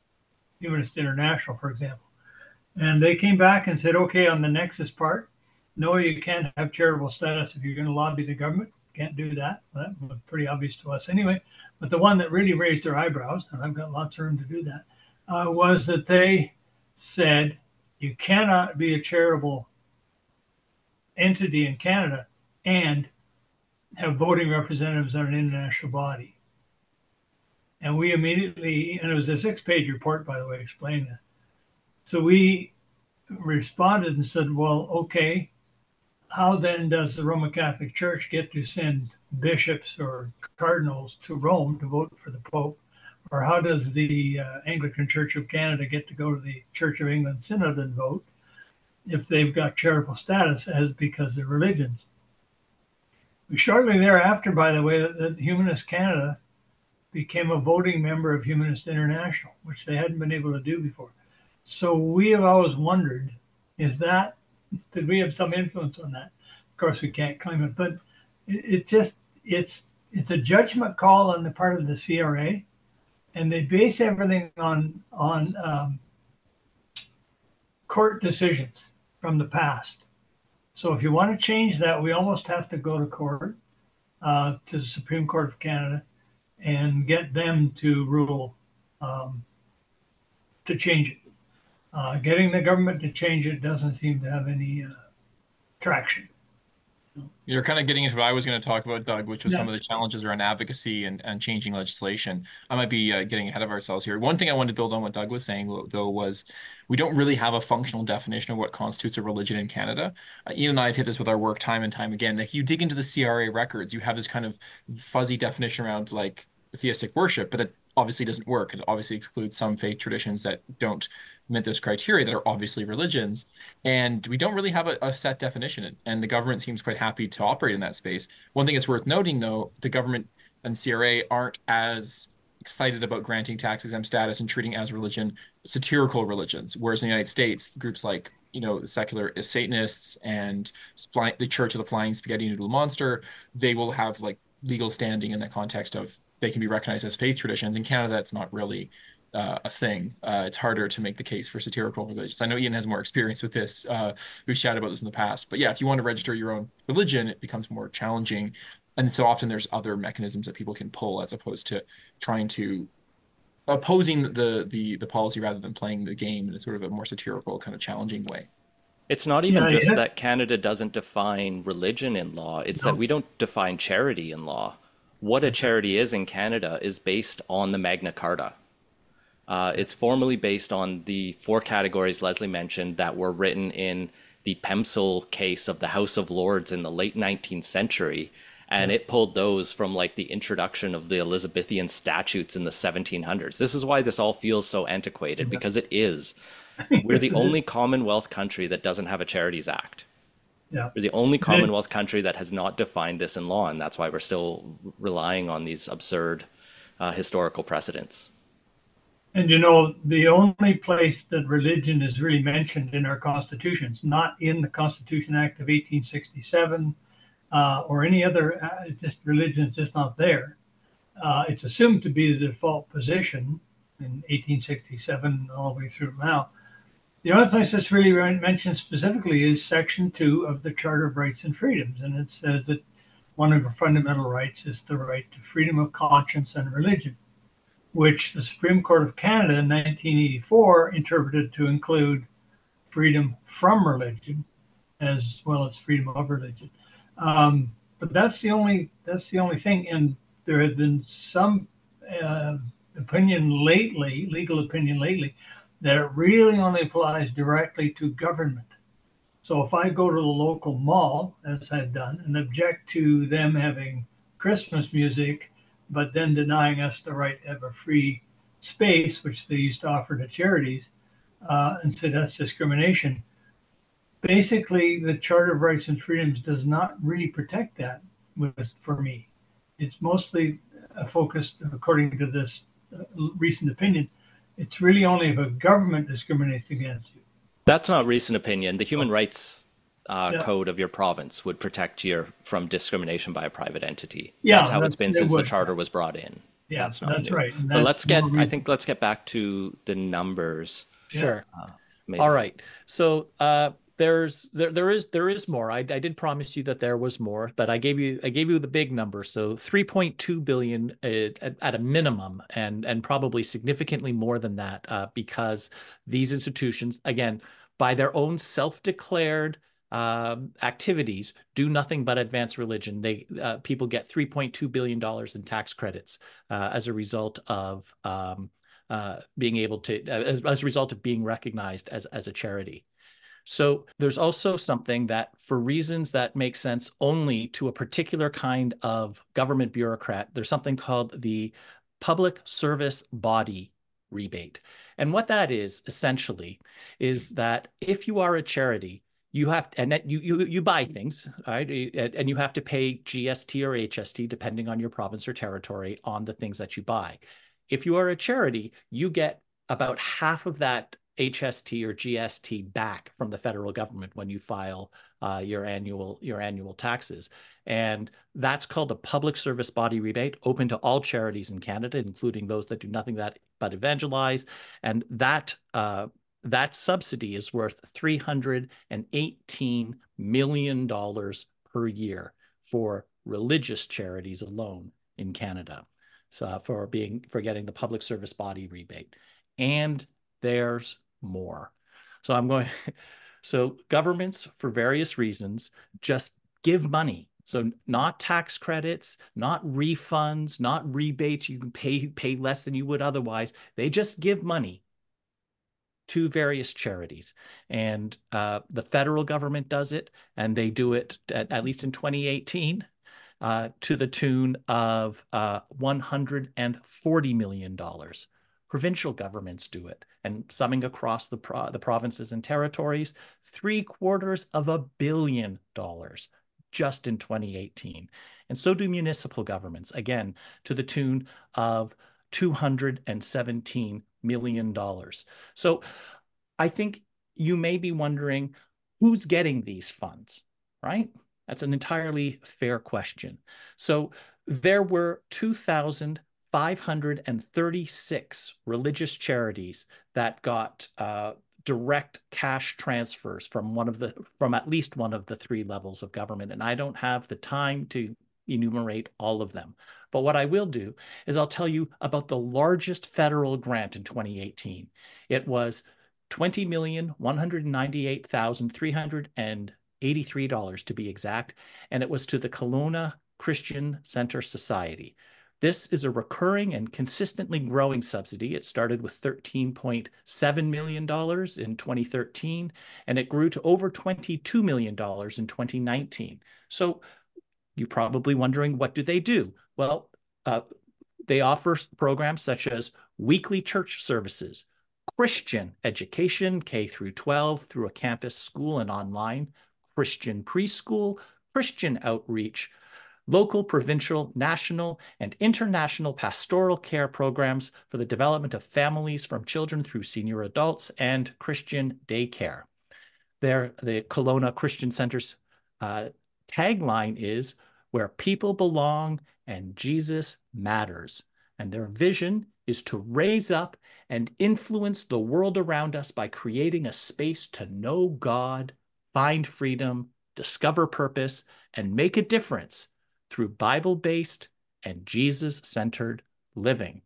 E: Humanist International, for example. And they came back and said, okay, on the nexus part, no, you can't have charitable status if you're going to lobby the government. Can't do that. That was pretty obvious to us anyway. But the one that really raised their eyebrows, and I've got lots of room to do that, uh, was that they said you cannot be a charitable entity in Canada and have voting representatives on an international body. And we immediately, and it was a six-page report, by the way, explaining that. So we responded and said, well, okay, how then does the Roman Catholic Church get to send bishops or cardinals to Rome to vote for the Pope? Or how does the uh, Anglican Church of Canada get to go to the Church of England Synod and vote if they've got charitable status as because they're religions? Shortly thereafter, by the way, that Humanist Canada became a voting member of Humanist International, which they hadn't been able to do before. So we have always wondered, is that, did we have some influence on that? Of course, we can't claim it, but it, it just, it's, it's a judgment call on the part of the C R A, and they base everything on, on um, court decisions from the past. So if you want to change that, we almost have to go to court, uh, to the Supreme Court of Canada, and get them to rule um, to change it. Uh, getting the government to change it doesn't seem to have any uh, traction.
D: You're kind of getting into what I was going to talk about, Doug, which was
E: Yeah.
D: some of the challenges around advocacy and, and changing legislation. I might be uh, getting ahead of ourselves here. One thing I wanted to build on what Doug was saying, though, was we don't really have a functional definition of what constitutes a religion in Canada. Uh, Ian and I have hit this with our work time and time again. Like, you dig into the C R A records, you have this kind of fuzzy definition around like theistic worship, but that obviously doesn't work. It obviously excludes some faith traditions that don't meet those criteria that are obviously religions. And we don't really have a, a set definition. And the government seems quite happy to operate in that space. One thing that's worth noting, though, the government and C R A aren't as excited about granting tax exempt status and treating as religion satirical religions. Whereas in the United States, groups like, you know, the secular Satanists and fly, the Church of the Flying Spaghetti Noodle Monster, they will have like legal standing in the context of they can be recognized as faith traditions. In Canada, that's not really uh, a thing. Uh, it's harder to make the case for satirical religions. I know Ian has more experience with this. Uh, we've chatted about this in the past. But yeah, if you want to register your own religion, it becomes more challenging. And so often there's other mechanisms that people can pull as opposed to trying to opposing the the the policy rather than playing the game in a sort of a more satirical, kind of challenging way.
C: It's not even
E: Yeah,
C: just
E: yeah.
C: that Canada doesn't define religion in law, it's
E: No.
C: that we don't define charity in law. What a charity is in Canada is based on the Magna Carta. Uh, it's formally based on the four categories Leslie mentioned that were written in the Pemsel case of the House of Lords in the late nineteenth century. And it pulled those from like the introduction of the Elizabethan statutes in the seventeen hundreds. This is why this all feels so antiquated, because it is. We're the only Commonwealth country that doesn't have a Charities Act.
E: Yeah.
C: We're the only Commonwealth country that has not defined this in law, and that's why we're still relying on these absurd uh, historical precedents.
E: And you know, the only place that religion is really mentioned in our constitutions, not in the Constitution Act of eighteen sixty-seven uh, or any other, uh, just religion is just not there. Uh, it's assumed to be the default position in eighteen sixty-seven all the way through now. The only place that's really mentioned specifically is Section two of the Charter of Rights and Freedoms. And it says that one of our fundamental rights is the right to freedom of conscience and religion, which the Supreme Court of Canada in nineteen eighty-four interpreted to include freedom from religion as well as freedom of religion. Um, but that's the only that's the only thing. And there has been some uh, opinion lately, legal opinion lately, that it really only applies directly to government. So if I go to the local mall, as I've done, and object to them having Christmas music, but then denying us the right to have a free space, which they used to offer to charities, uh, and say that's discrimination. Basically, the Charter of Rights and Freedoms does not really protect that with, for me. It's mostly uh, focused, according to this uh, recent opinion, it's really only if a government discriminates against you.
C: That's not recent opinion. The Human Rights uh,
E: Yeah.
C: Code of your province would protect you from discrimination by a private entity.
E: Yeah,
C: that's how it's
E: that's-
C: been
E: it
C: since the
E: would.
C: charter was brought in.
E: Yeah,
C: That's not
E: that's
C: new.
E: right. And
C: But
E: that's
C: let's get,
E: more
C: I
E: reason-
C: think let's get back to the numbers.
B: Sure.
C: Maybe.
B: All right. So uh, there's there there is there is more. I, I did promise you that there was more, but I gave you I gave you the big number. So three point two billion at, at a minimum, and and probably significantly more than that, uh, because these institutions, again, by their own self-declared uh, activities, do nothing but advance religion. They uh, people get three point two billion dollars in tax credits uh, as a result of um, uh, being able to uh, as, as a result of being recognized as as a charity. So there's also something that, for reasons that make sense only to a particular kind of government bureaucrat, there's something called the Public Service Body Rebate. And what that is essentially is that if you are a charity, you have to, and that you you you buy things, right? And you have to pay G S T or H S T depending on your province or territory on the things that you buy. If you are a charity, you get about half of that H S T or G S T back from the federal government when you file uh, your annual your annual taxes. And that's called a public service body rebate, open to all charities in Canada, including those that do nothing that but evangelize. And that uh, that subsidy is worth three hundred eighteen million dollars per year for religious charities alone in Canada. So uh, for being for getting the public service body rebate. And there's more. So I'm going, so governments, for various reasons, just give money. So not tax credits, not refunds, not rebates. You can pay, pay less than you would otherwise. They just give money to various charities. And uh, the federal government does it, and they do it, at, at least in twenty eighteen, uh, to the tune of uh, one hundred forty million dollars. Provincial governments do it, and summing across the, pro the provinces and territories, three quarters of a billion dollars just in twenty eighteen. And so do municipal governments, again, to the tune of two hundred seventeen million dollars. So I think you may be wondering, who's getting these funds, right? That's an entirely fair question. So there were two thousand five hundred thirty-six religious charities that got uh, direct cash transfers from one of the from at least one of the three levels of government. And I don't have the time to enumerate all of them. But what I will do is I'll tell you about the largest federal grant in twenty eighteen. It was twenty million one hundred ninety-eight thousand three hundred eighty-three dollars to be exact, and it was to the Kelowna Christian Center Society. This is a recurring and consistently growing subsidy. It started with thirteen point seven million dollars in twenty thirteen, and it grew to over twenty-two million dollars in twenty nineteen. So you're probably wondering, what do they do? Well, uh, they offer programs such as weekly church services, Christian education, K through twelve, through a campus school and online, Christian preschool, Christian outreach, local, provincial, national, and international pastoral care programs for the development of families from children through senior adults, and Christian daycare. There, the Kelowna Christian Center's uh, tagline is, "Where people belong and Jesus matters." And their vision is to raise up and influence the world around us by creating a space to know God, find freedom, discover purpose, and make a difference through Bible-based and Jesus-centered living.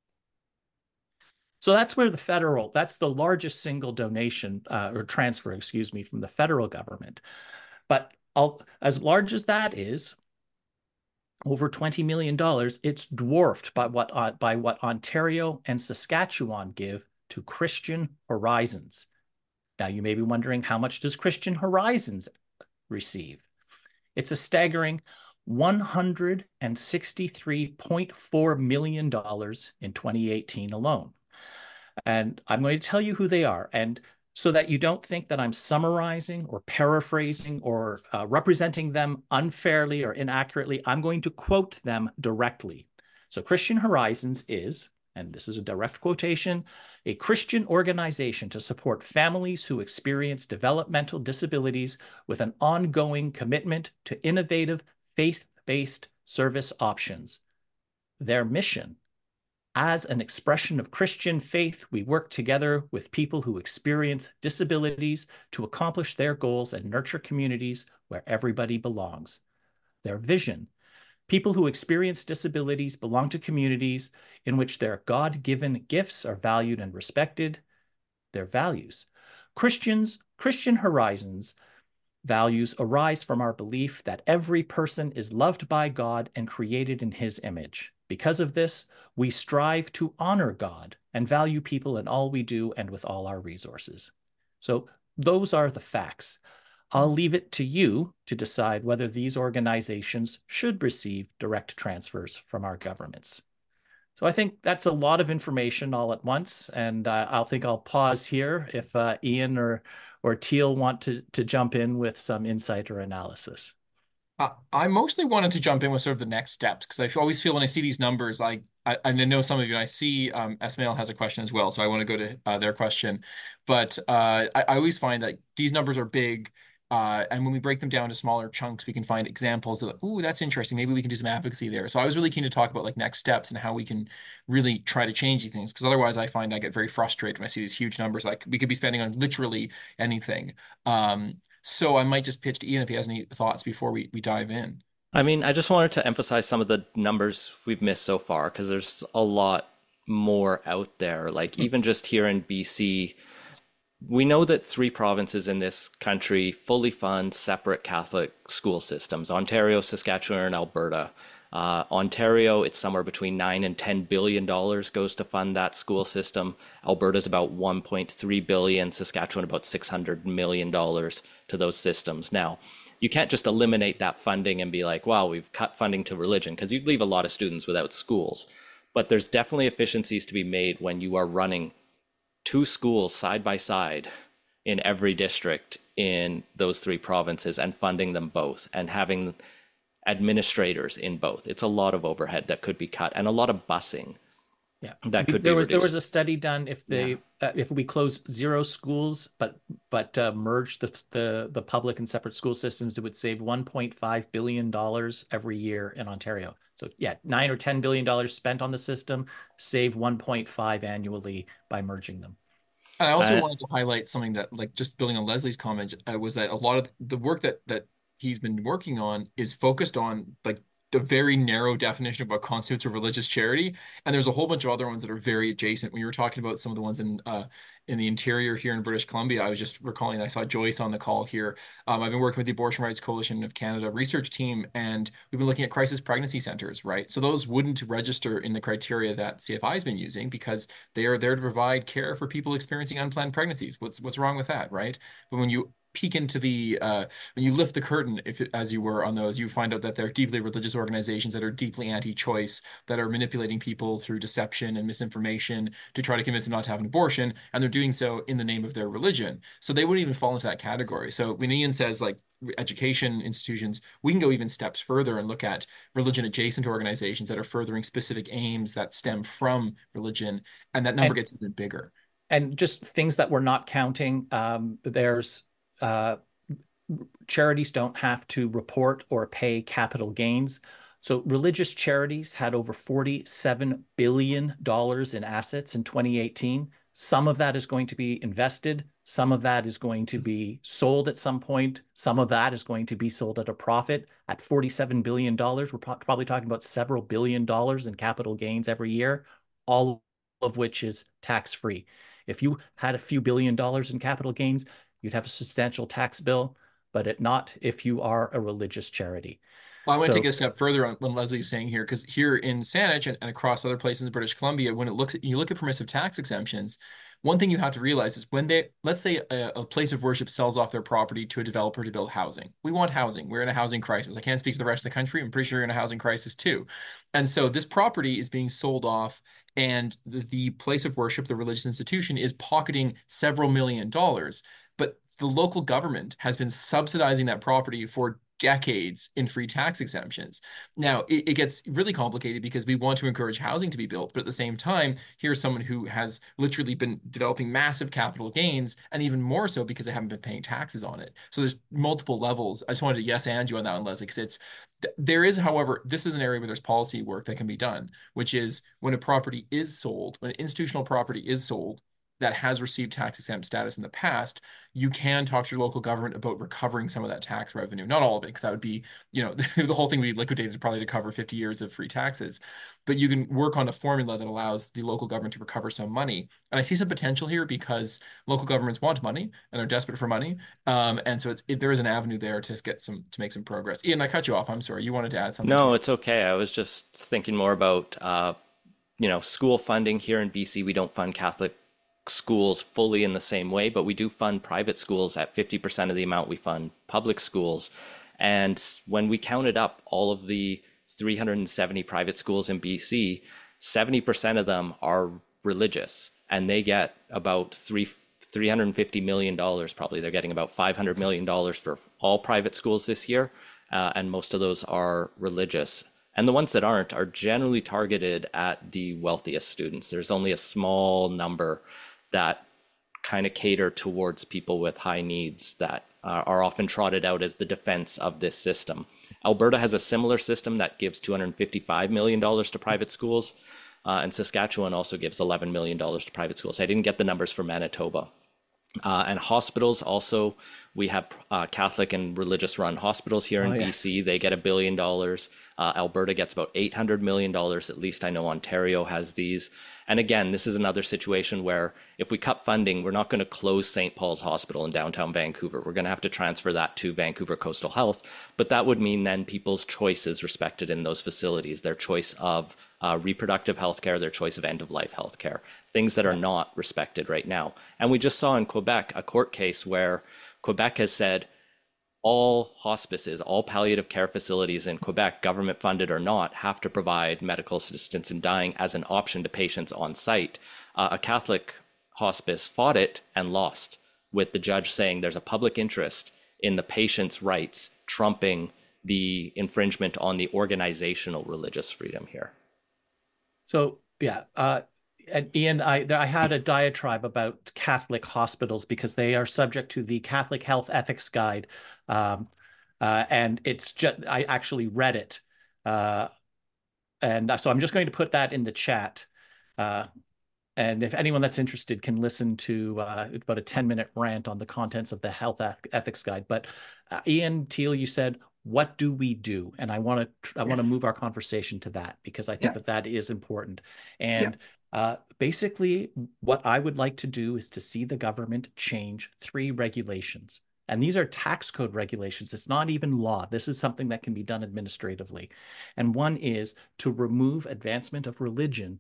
B: So that's where the federal, that's the largest single donation uh, or transfer, excuse me, from the federal government. But I'll, as large as that is, over twenty million dollars, it's dwarfed by what, uh, by what Ontario and Saskatchewan give to Christian Horizons. Now, you may be wondering, how much does Christian Horizons receive? It's a staggering one hundred sixty-three point four million dollars in twenty eighteen alone. And I'm going to tell you who they are. And so that you don't think that I'm summarizing or paraphrasing or uh, representing them unfairly or inaccurately, I'm going to quote them directly. So Christian Horizons is, and this is a direct quotation, a Christian organization to support families who experience developmental disabilities with an ongoing commitment to innovative faith-based service options. Their mission As an expression of Christian faith, we work together with people who experience disabilities to accomplish their goals and nurture communities where everybody belongs. Their vision: people who experience disabilities belong to communities in which their God-given gifts are valued and respected. Their values: Christians, Christian Horizons values arise from our belief that every person is loved by God and created in his image. Because of this, we strive to honor God and value people in all we do and with all our resources. So those are the facts. I'll leave it to you to decide whether these organizations should receive direct transfers from our governments. So I think that's a lot of information all at once, and uh, I'll think I'll pause here if uh, Ian or or Teal want to to jump in with some insight or analysis.
D: Uh, I mostly wanted to jump in with sort of the next steps, because I always feel when I see these numbers, I, I, I know some of you, and I see um, Esmail has a question as well, so I want to go to uh, their question. But uh, I, I always find that these numbers are big, uh, and when we break them down to smaller chunks, we can find examples of, ooh, that's interesting. Maybe we can do some advocacy there. So I was really keen to talk about like next steps and how we can really try to change these things, because otherwise I find I get very frustrated when I see these huge numbers. Like we could be spending on literally anything. Um, So I might just pitch to Ian if he has any thoughts before we, we dive in.
C: I mean, I just wanted to emphasize some of the numbers we've missed so far, because there's a lot more out there. Like even just here in B C, we know that three provinces in this country fully fund separate Catholic school systems: Ontario, Saskatchewan, and Alberta. Uh, Ontario, it's somewhere between nine and ten billion dollars goes to fund that school system. Alberta's about one point three billion, Saskatchewan about six hundred million dollars to those systems. Now, you can't just eliminate that funding and be like, wow, we've cut funding to religion, because you'd leave a lot of students without schools. But there's definitely efficiencies to be made when you are running two schools side by side in every district in those three provinces and funding them both and having administrators in both. It's a lot of overhead that could be cut, and a lot of busing.
B: Yeah,
C: that could
B: there
C: be
B: was
C: reduced.
B: There was a study done. If they
C: Yeah.
B: uh, if we close zero schools but but uh, merge the the the public and separate school systems, it would save one point five billion dollars every year in Ontario. So yeah, nine or ten billion dollars spent on the system, save one point five annually by merging them.
D: And I also
C: Uh,
D: wanted to highlight something that, like, just building on Leslie's comment, uh, was that a lot of the work that that he's been working on is focused on like the very narrow definition of what constitutes a religious charity. And there's a whole bunch of other ones that are very adjacent. When you were talking about some of the ones in uh, in the interior here in British Columbia, I was just recalling, I saw Joyce on the call here. Um, I've been working with the Abortion Rights Coalition of Canada research team, and we've been looking at crisis pregnancy centers, right? So those wouldn't register in the criteria that C F I has been using, because they are there to provide care for people experiencing unplanned pregnancies. What's what's wrong with that, right? But when you peek into the uh, when you lift the curtain, if as you were on those, you find out that they're deeply religious organizations that are deeply anti-choice, that are manipulating people through deception and misinformation to try to convince them not to have an abortion, and they're doing so in the name of their religion. So they wouldn't even fall into that category. So when Ian says like education institutions, we can go even steps further and look at religion adjacent organizations that are furthering specific aims that stem from religion, and that number
B: And,
D: gets even bigger.
B: and just things that we're not counting. Um, there's uh, charities don't have to report or pay capital gains. So religious charities had over forty-seven billion dollars in assets in twenty eighteen. Some of that is going to be invested. Some of that is going to be sold at some point. Some of that is going to be sold at a profit. At forty-seven billion dollars, we're pro probably talking about several billion dollars in capital gains every year, all of which is tax-free. If you had a few billion dollars in capital gains, you'd have a substantial tax bill, but it not if you are a religious charity.
D: Well, I want to
B: So,
D: take it a step further on what Leslie's saying here, because here in Saanich and, and across other places in British Columbia, when it looks at, you look at permissive tax exemptions, one thing you have to realize is when they, let's say a, a place of worship sells off their property to a developer to build housing. We want housing. We're in a housing crisis. I can't speak to the rest of the country. I'm pretty sure you're in a housing crisis too. And so this property is being sold off, and the, the place of worship, the religious institution, is pocketing several million dollars. But the local government has been subsidizing that property for decades in free tax exemptions. Now, it, it gets really complicated because we want to encourage housing to be built, but at the same time, here's someone who has literally been developing massive capital gains, and even more so because they haven't been paying taxes on it. So there's multiple levels. I just wanted to yes and you on that one, Leslie, because it's there is, however, this is an area where there's policy work that can be done, which is when a property is sold, when institutional property is sold, that has received tax exempt status in the past, you can talk to your local government about recovering some of that tax revenue. Not all of it, because that would be, you know, the whole thing would be liquidated probably to cover fifty years of free taxes. But you can work on a formula that allows the local government to recover some money. And I see some potential here because local governments want money and are desperate for money. Um, and so it's, it, there is an avenue there to get some, to make some progress. Ian, I cut you off. I'm sorry. You wanted to add something?
C: No,
D: to
C: it's okay. I was just thinking more about, uh, you know, school funding here in B C. We don't fund Catholic schools fully in the same way, but we do fund private schools at fifty percent of the amount we fund public schools. And when we counted up all of the three hundred seventy private schools in B C, seventy percent of them are religious, and they get about three three hundred fifty million dollars. Probably they're getting about five hundred million dollars for all private schools this year, uh, and most of those are religious. And the ones that aren't are generally targeted at the wealthiest students. There's only a small number that kind of cater towards people with high needs that uh, are often trotted out as the defense of this system. Alberta has a similar system that gives two hundred fifty-five million dollars to private schools, uh, and Saskatchewan also gives eleven million dollars to private schools. I didn't get the numbers for Manitoba. Uh, and hospitals also, we have uh, Catholic and religious run hospitals here in
B: Oh,
C: B C. Yes. They get a billion dollars. Uh, Alberta gets about eight hundred million dollars. At least I know Ontario has these. And again, this is another situation where if we cut funding, we're not going to close Saint Paul's Hospital in downtown Vancouver. We're going to have to transfer that to Vancouver Coastal Health. But that would mean then people's choice is respected in those facilities, their choice of uh, reproductive health care, their choice of end-of-life health care, things that are not respected right now. And we just saw in Quebec a court case where Quebec has said all hospices, all palliative care facilities in Quebec, government funded or not, have to provide medical assistance in dying as an option to patients on site. Uh, a Catholic hospice fought it and lost, with the judge saying there's a public interest in the patient's rights trumping the infringement on the organizational religious freedom here.
B: So, yeah, uh, and Ian, I, I had a diatribe about Catholic hospitals because they are subject to the Catholic Health Ethics Guide. Um, uh, and it's just, I actually read it. Uh, and so I'm just going to put that in the chat. Uh, and if anyone that's interested can listen to uh, about a ten minute rant on the contents of the Health Ethics Guide. But uh, Ian Teal, you said, what do we do? And I want to I want to move our conversation to that because I think yeah. that that is important. And yeah. uh, basically, what I would like to do is to see the government change three regulations. And these are tax code regulations. It's not even law. This is something that can be done administratively. And one is to remove advancement of religion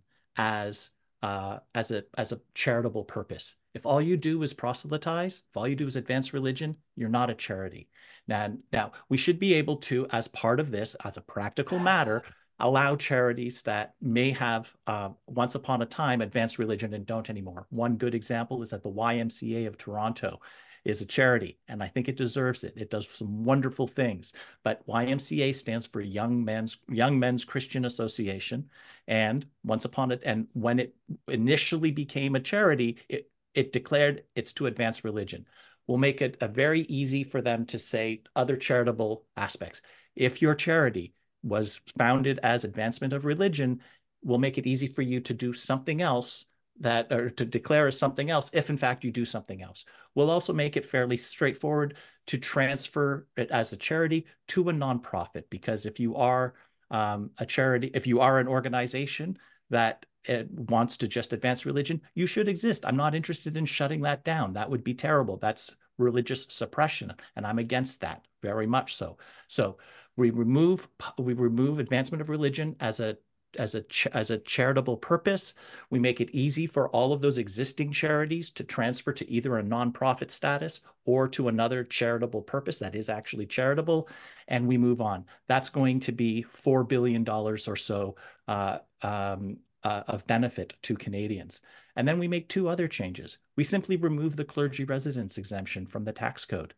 B: as uh, as a as a charitable purpose. If all you do is proselytize, if all you do is advance religion, you're not a charity. Now, now we should be able to, as part of this, as a practical matter, allow charities that may have uh, once upon a time advanced religion and don't anymore. One good example is that the Y M C A of Toronto is a charity, and I think it deserves it. It does some wonderful things, but Y M C A stands for Young Men's Young Men's Christian Association, and once upon it, and when it initially became a charity, it it declared it's to advance religion. We'll make it a very easy for them to say other charitable aspects. If your charity was founded as advancement of religion, we'll make it easy for you to do something else that, or to declare as something else, if in fact you do something else. We'll also make it fairly straightforward to transfer it as a charity to a nonprofit, because if you are um, a charity, if you are an organization that it wants to just advance religion, you should exist. I'm not interested in shutting that down. That would be terrible. That's religious suppression, and I'm against that very much so. So we remove we remove advancement of religion as a as a as a charitable purpose. We make it easy for all of those existing charities to transfer to either a nonprofit status or to another charitable purpose that is actually charitable, and we move on. That's going to be four billion dollars or so uh, um, uh, of benefit to Canadians. And then we make two other changes. We simply remove the clergy residence exemption from the tax code.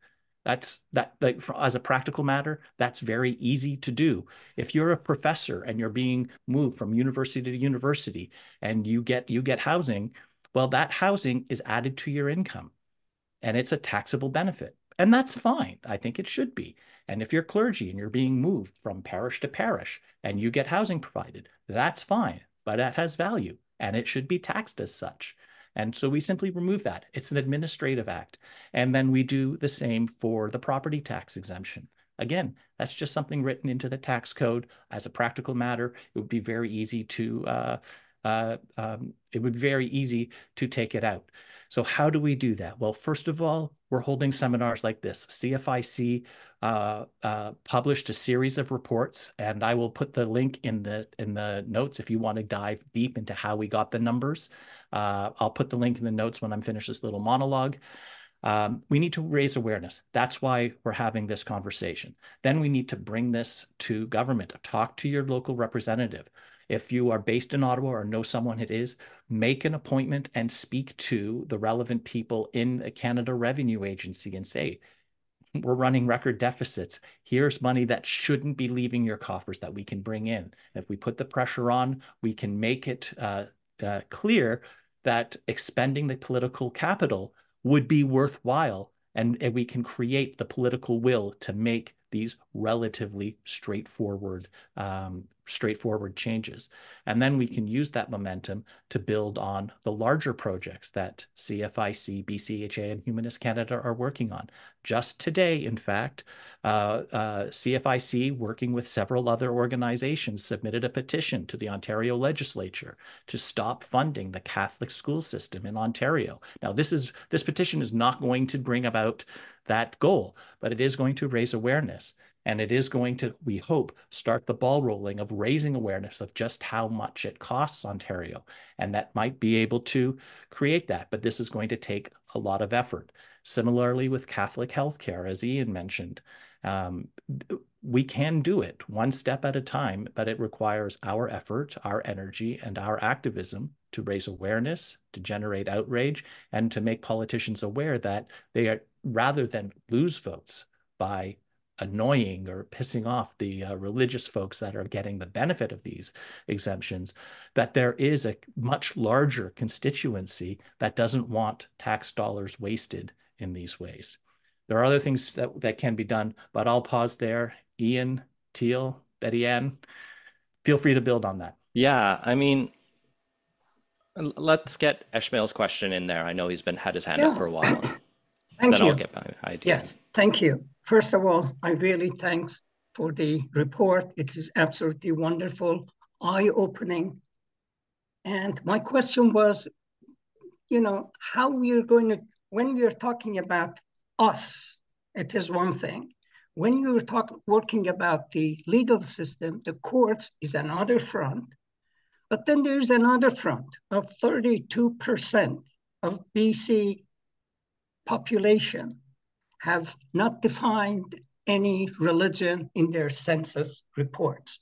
B: That's that, like, for, as a practical matter, that's very easy to do. If you're a professor and you're being moved from university to university and you get you get housing, well, that housing is added to your income and it's a taxable benefit. And that's fine. I think it should be. And if you're clergy and you're being moved from parish to parish and you get housing provided, that's fine, but that has value and it should be taxed as such. And so we simply remove that. It's an administrative act. And then we do the same for the property tax exemption. Again, that's just something written into the tax code. As a practical matter, it would be very easy to uh, uh, um, it would be very easy to take it out. So how do we do that? Well, first of all, we're holding seminars like this. C F I C uh, uh, published a series of reports, and I will put the link in the in the notes if you want to dive deep into how we got the numbers. Uh, I'll put the link in the notes when I'm finished this little monologue. Um, we need to raise awareness. That's why we're having this conversation. Then we need to bring this to government. Talk to your local representative. If you are based in Ottawa or know someone it is, make an appointment and speak to the relevant people in the Canada Revenue Agency and say, we're running record deficits. Here's money that shouldn't be leaving your coffers that we can bring in. If we put the pressure on, we can make it uh, uh, clear that expending the political capital would be worthwhile, and, and we can create the political will to make these relatively straightforward, um, straightforward changes. And then we can use that momentum to build on the larger projects that C F I C, B C H A, and Humanist Canada are working on. Just today, in fact, uh, uh, C F I C, working with several other organizations, submitted a petition to the Ontario legislature to stop funding the Catholic school system in Ontario. Now, this is this petition is not going to bring about that goal, but it is going to raise awareness. And it is going to, we hope, start the ball rolling of raising awareness of just how much it costs Ontario. And that might be able to create that, but this is going to take a lot of effort. Similarly with Catholic healthcare, as Ian mentioned, um, we can do it one step at a time, but it requires our effort, our energy, and our activism to raise awareness, to generate outrage, and to make politicians aware that they are, rather than lose votes by annoying or pissing off the uh, religious folks that are getting the benefit of these exemptions, that there is a much larger constituency that doesn't want tax dollars wasted in these ways. There are other things that, that can be done, but I'll pause there. Ian, Teal, Betty Ann, feel free to build on that.
C: Yeah, I mean, let's get Ishmael's question in there. I know he's been had his hand
F: yeah.
C: up for a while.
F: Thank
C: then
F: you.
C: I'll get my idea.
F: Yes, thank you. First of all, I really thanks for the report. It is absolutely wonderful, eye-opening. And my question was, you know, how we are going to, when we are talking about us, it is one thing. When you're talk, working about the legal system, the courts is another front. But then there's another front of thirty-two percent of B C population have not defined any religion in their census reports.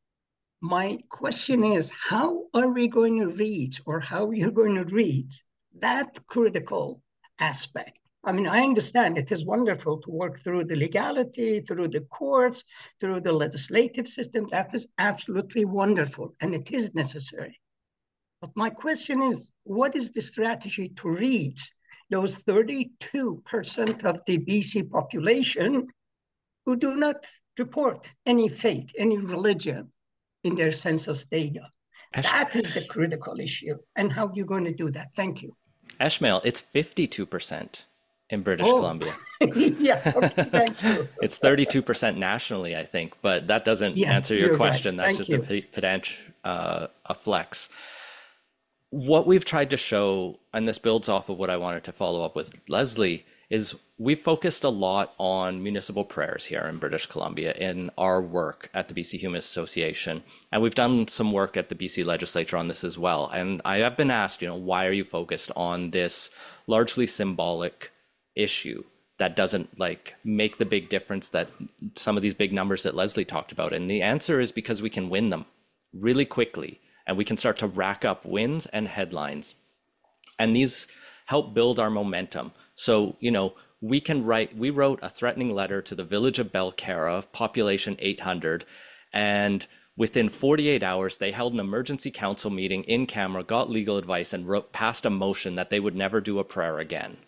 F: My question is, how are we going to reach, or how are you going to reach that critical aspect? I mean, I understand it is wonderful to work through the legality, through the courts, through the legislative system. That is absolutely wonderful, and it is necessary. But my question is, what is the strategy to reach those thirty-two percent of the B C population who do not report any faith, any religion in their census data? That is the critical issue. And how are you going to do that? Thank you.
C: Ishmael, it's fifty-two percent in British
F: oh.
C: Columbia.
F: Yes, okay, thank you.
C: It's thirty-two percent nationally, I think, but that doesn't
F: yeah,
C: answer your question.
F: Right.
C: That's
F: thank
C: just
F: you.
C: a pedant, uh, a flex. What we've tried to show, and this builds off of what I wanted to follow up with Leslie, is we focused a lot on municipal prayers here in British Columbia in our work at the B C Humanist Association. And we've done some work at the B C legislature on this as well. And I have been asked, you know, why are you focused on this largely symbolic issue that doesn't like make the big difference that some of these big numbers that Leslie talked about? And the answer is because we can win them really quickly, and we can start to rack up wins and headlines. And these help build our momentum. So, you know, we can write, we wrote a threatening letter to the village of Belcarra, population eight hundred, and within forty-eight hours, they held an emergency council meeting in camera, got legal advice, and wrote, passed a motion that they would never do a prayer again.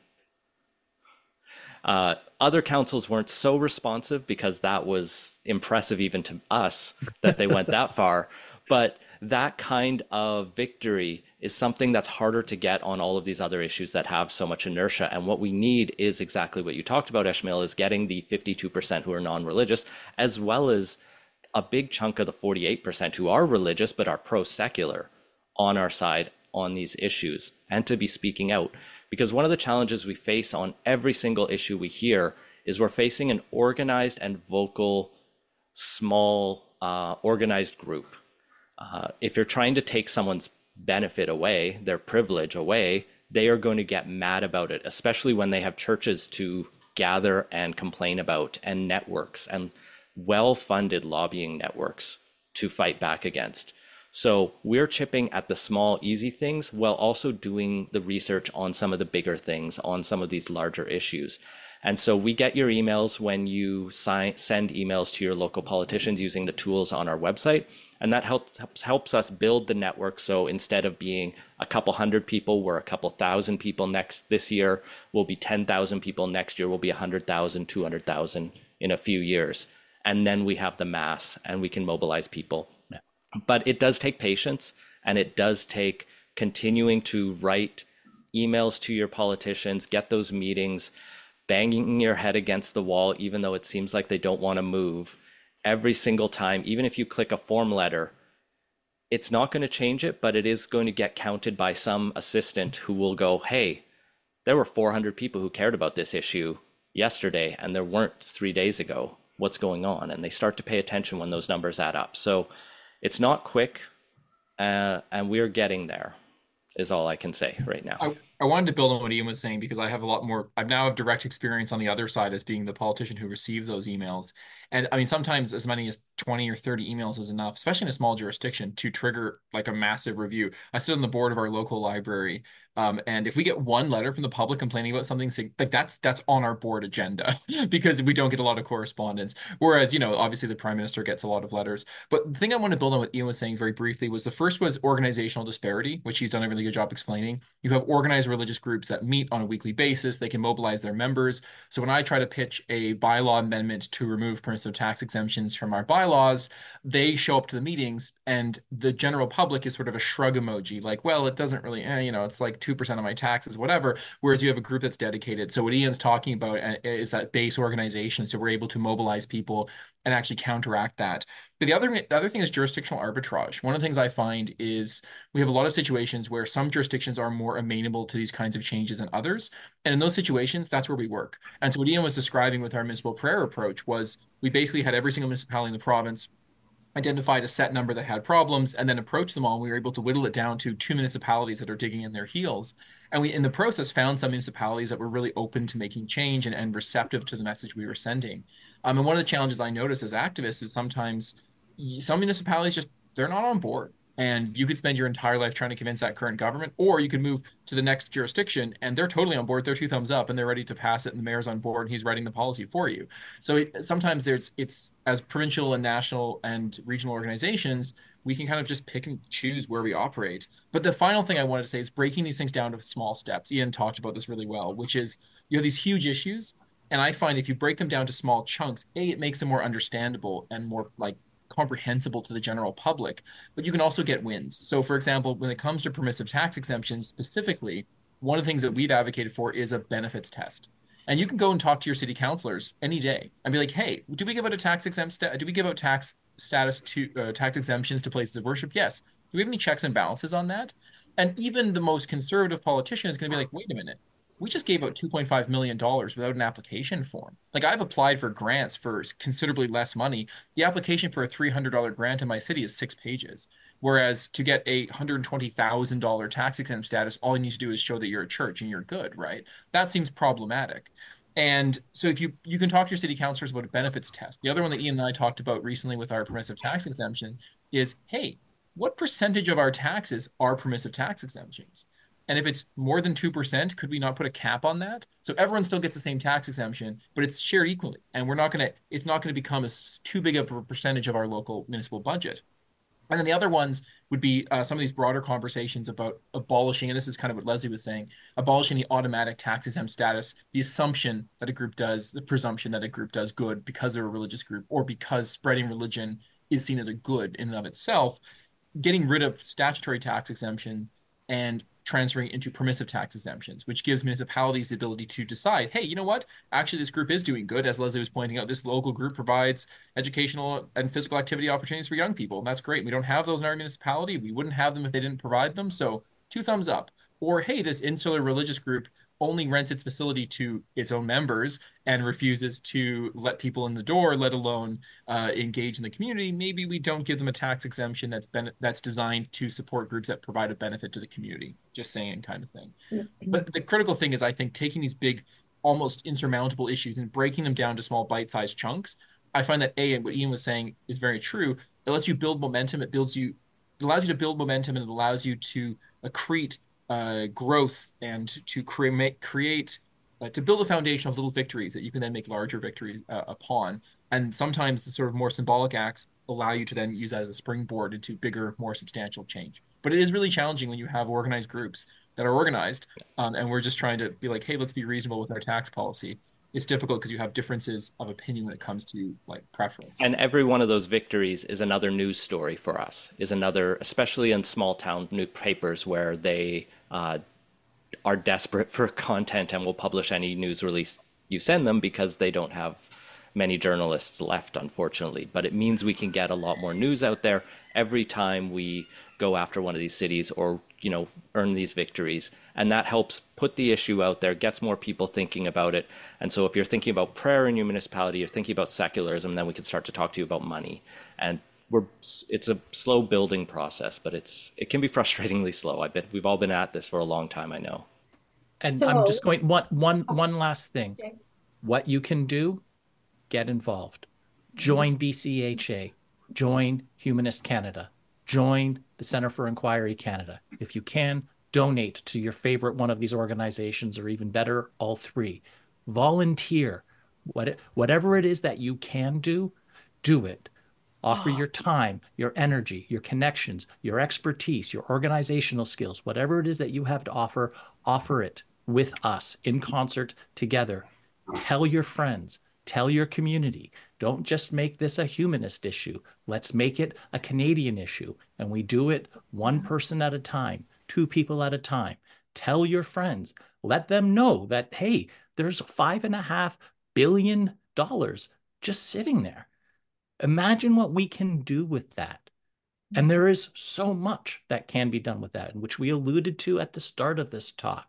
C: Uh, other councils weren't so responsive because that was impressive even to us that they went that far. But that kind of victory is something that's harder to get on all of these other issues that have so much inertia. And what we need is exactly what you talked about, Esmail, is getting the fifty-two percent who are non-religious, as well as a big chunk of the forty-eight percent who are religious but are pro-secular on our side on these issues, and to be speaking out. Because one of the challenges we face on every single issue we hear is we're facing an organized and vocal, small, uh, organized group. Uh, if you're trying to take someone's benefit away, their privilege away, they are going to get mad about it, especially when they have churches to gather and complain about, and networks and well-funded lobbying networks to fight back against. So we're chipping at the small, easy things while also doing the research on some of the bigger things, on some of these larger issues. And so we get your emails when you sign, send emails to your local politicians using the tools on our website. And that helps, helps us build the network. So instead of being a couple hundred people, we're a couple thousand people next this year. We'll be ten thousand people next year. We'll be one hundred thousand, two hundred thousand in a few years. And then we have the mass and we can mobilize people. But it does take patience, and it does take continuing to write emails to your politicians, get those meetings, banging your head against the wall, even though it seems like they don't want to move. Every single time, even if you click a form letter, it's not going to change it, but it is going to get counted by some assistant who will go, hey, there were four hundred people who cared about this issue yesterday, and there weren't three days ago. What's going on? And they start to pay attention when those numbers add up. So it's not quick, uh, and we're getting there, is all I can say right now.
D: I, I wanted to build on what Ian was saying because I have a lot more, I've now have direct experience on the other side as being the politician who receives those emails. And I mean, sometimes as many as twenty or thirty emails is enough, especially in a small jurisdiction, to trigger like a massive review. I sit on the board of our local library. Um, and if we get one letter from the public complaining about something, like that's that's on our board agenda because we don't get a lot of correspondence. Whereas, you know, obviously the Prime Minister gets a lot of letters. But the thing I want to build on what Ian was saying very briefly was the first was organizational disparity, which he's done a really good job explaining. You have organized religious groups that meet on a weekly basis. They can mobilize their members. So when I try to pitch a bylaw amendment to remove permissive tax exemptions from our bylaws, they show up to the meetings and the general public is sort of a shrug emoji, like, well, it doesn't really, eh, you know, it's like two percent of my taxes, whatever. Whereas you have a group that's dedicated. So what Ian's talking about is that base organization. So we're able to mobilize people and actually counteract that. But the other, the other thing is jurisdictional arbitrage. One of the things I find is we have a lot of situations where some jurisdictions are more amenable to these kinds of changes than others. And in those situations, that's where we work. And so what Ian was describing with our municipal prayer approach was we basically had every single municipality in the province identified a set number that had problems and then approached them all. And we were able to whittle it down to two municipalities that are digging in their heels. And we, in the process, found some municipalities that were really open to making change and, and receptive to the message we were sending. Um, and one of the challenges I notice as activists is sometimes some municipalities just, they're not on board. And you could spend your entire life trying to convince that current government, or you could move to the next jurisdiction and they're totally on board. They're two thumbs up and they're ready to pass it. And the mayor's on board and he's writing the policy for you. So it, sometimes there's, it's as provincial and national and regional organizations, we can kind of just pick and choose where we operate. But the final thing I wanted to say is breaking these things down to small steps. Ian talked about this really well, which is you have these huge issues. And I find if you break them down to small chunks, A, it makes them more understandable and more like comprehensible to the general public, but you can also get wins. So for example, when it comes to permissive tax exemptions specifically, one of the things that we've advocated for is a benefits test. And you can go and talk to your city councilors any day and be like, hey, do we give out a tax exempt, sta- do we give out tax status to uh, tax exemptions to places of worship? Yes. Do we have any checks and balances on that? And even the most conservative politician is going to be like, wait a minute, we just gave out two point five million dollars without an application form. Like I've applied for grants for considerably less money. The application for a three hundred dollars grant in my city is six pages. Whereas to get a one hundred twenty thousand dollars tax exempt status, all you need to do is show that you're a church and you're good, right? That seems problematic. And so if you, you can talk to your city councilors about a benefits test. The other one that Ian and I talked about recently with our permissive tax exemption is, hey, what percentage of our taxes are permissive tax exemptions? And if it's more than two percent, could we not put a cap on that? So everyone still gets the same tax exemption, but it's shared equally. And we're not going to, it's not going to become a, too big of a percentage of our local municipal budget. And then the other ones would be uh, some of these broader conversations about abolishing, and this is kind of what Leslie was saying, abolishing the automatic tax exempt status, the assumption that a group does, the presumption that a group does good because they're a religious group or because spreading religion is seen as a good in and of itself, getting rid of statutory tax exemption and transferring into permissive tax exemptions, which gives municipalities the ability to decide, hey, you know what? Actually, this group is doing good. As Leslie was pointing out, this local group provides educational and physical activity opportunities for young people. And that's great. We don't have those in our municipality. We wouldn't have them if they didn't provide them. So two thumbs up. Or, hey, this insular religious group only rents its facility to its own members and refuses to let people in the door, let alone uh, engage in the community. Maybe we don't give them a tax exemption that's been that's designed to support groups that provide a benefit to the community. Just saying, kind of thing. Mm-hmm. But the critical thing is, I think, taking these big, almost insurmountable issues and breaking them down to small bite-sized chunks. I find that A, and what Ian was saying is very true. It lets you build momentum. It builds you, it allows you to build momentum, and it allows you to accrete Uh, growth and to create create uh, to build a foundation of little victories that you can then make larger victories uh, upon. And sometimes the sort of more symbolic acts allow you to then use that as a springboard into bigger, more substantial change. But it is really challenging when you have organized groups that are organized, um, and we're just trying to be like, hey, let's be reasonable with our tax policy. It's difficult because you have differences of opinion when it comes to like preference.
C: And every one of those victories is another news story for us, is another, especially in small town newspapers where they uh, are desperate for content and will publish any news release you send them because they don't have many journalists left, unfortunately. But it means we can get a lot more news out there every time we go after one of these cities or, you know, earn these victories. And that helps put the issue out there, gets more people thinking about it. And so if you're thinking about prayer in your municipality, you're thinking about secularism, then we can start to talk to you about money. And we're it's a slow building process, but it's it can be frustratingly slow. I bet we've all been at this for a long time, I know.
B: And
A: So-
B: I'm just going one one one last thing.
A: Okay.
B: What you can do, get involved. Join B C H A, join Humanist Canada, join the Centre for Inquiry Canada. If you can, donate to your favorite one of these organizations, or even better, all three. Volunteer. What, whatever it is that you can do, do it. Offer your time, your energy, your connections, your expertise, your organizational skills, whatever it is that you have to offer, offer it with us in concert together. Tell your friends, tell your community. Don't just make this a humanist issue. Let's make it a Canadian issue. And we do it one person at a time, two people at a time. Tell your friends, let them know that, hey, there's five and a half billion dollars just sitting there. Imagine what we can do with that. And there is so much that can be done with that, which we alluded to at the start of this talk.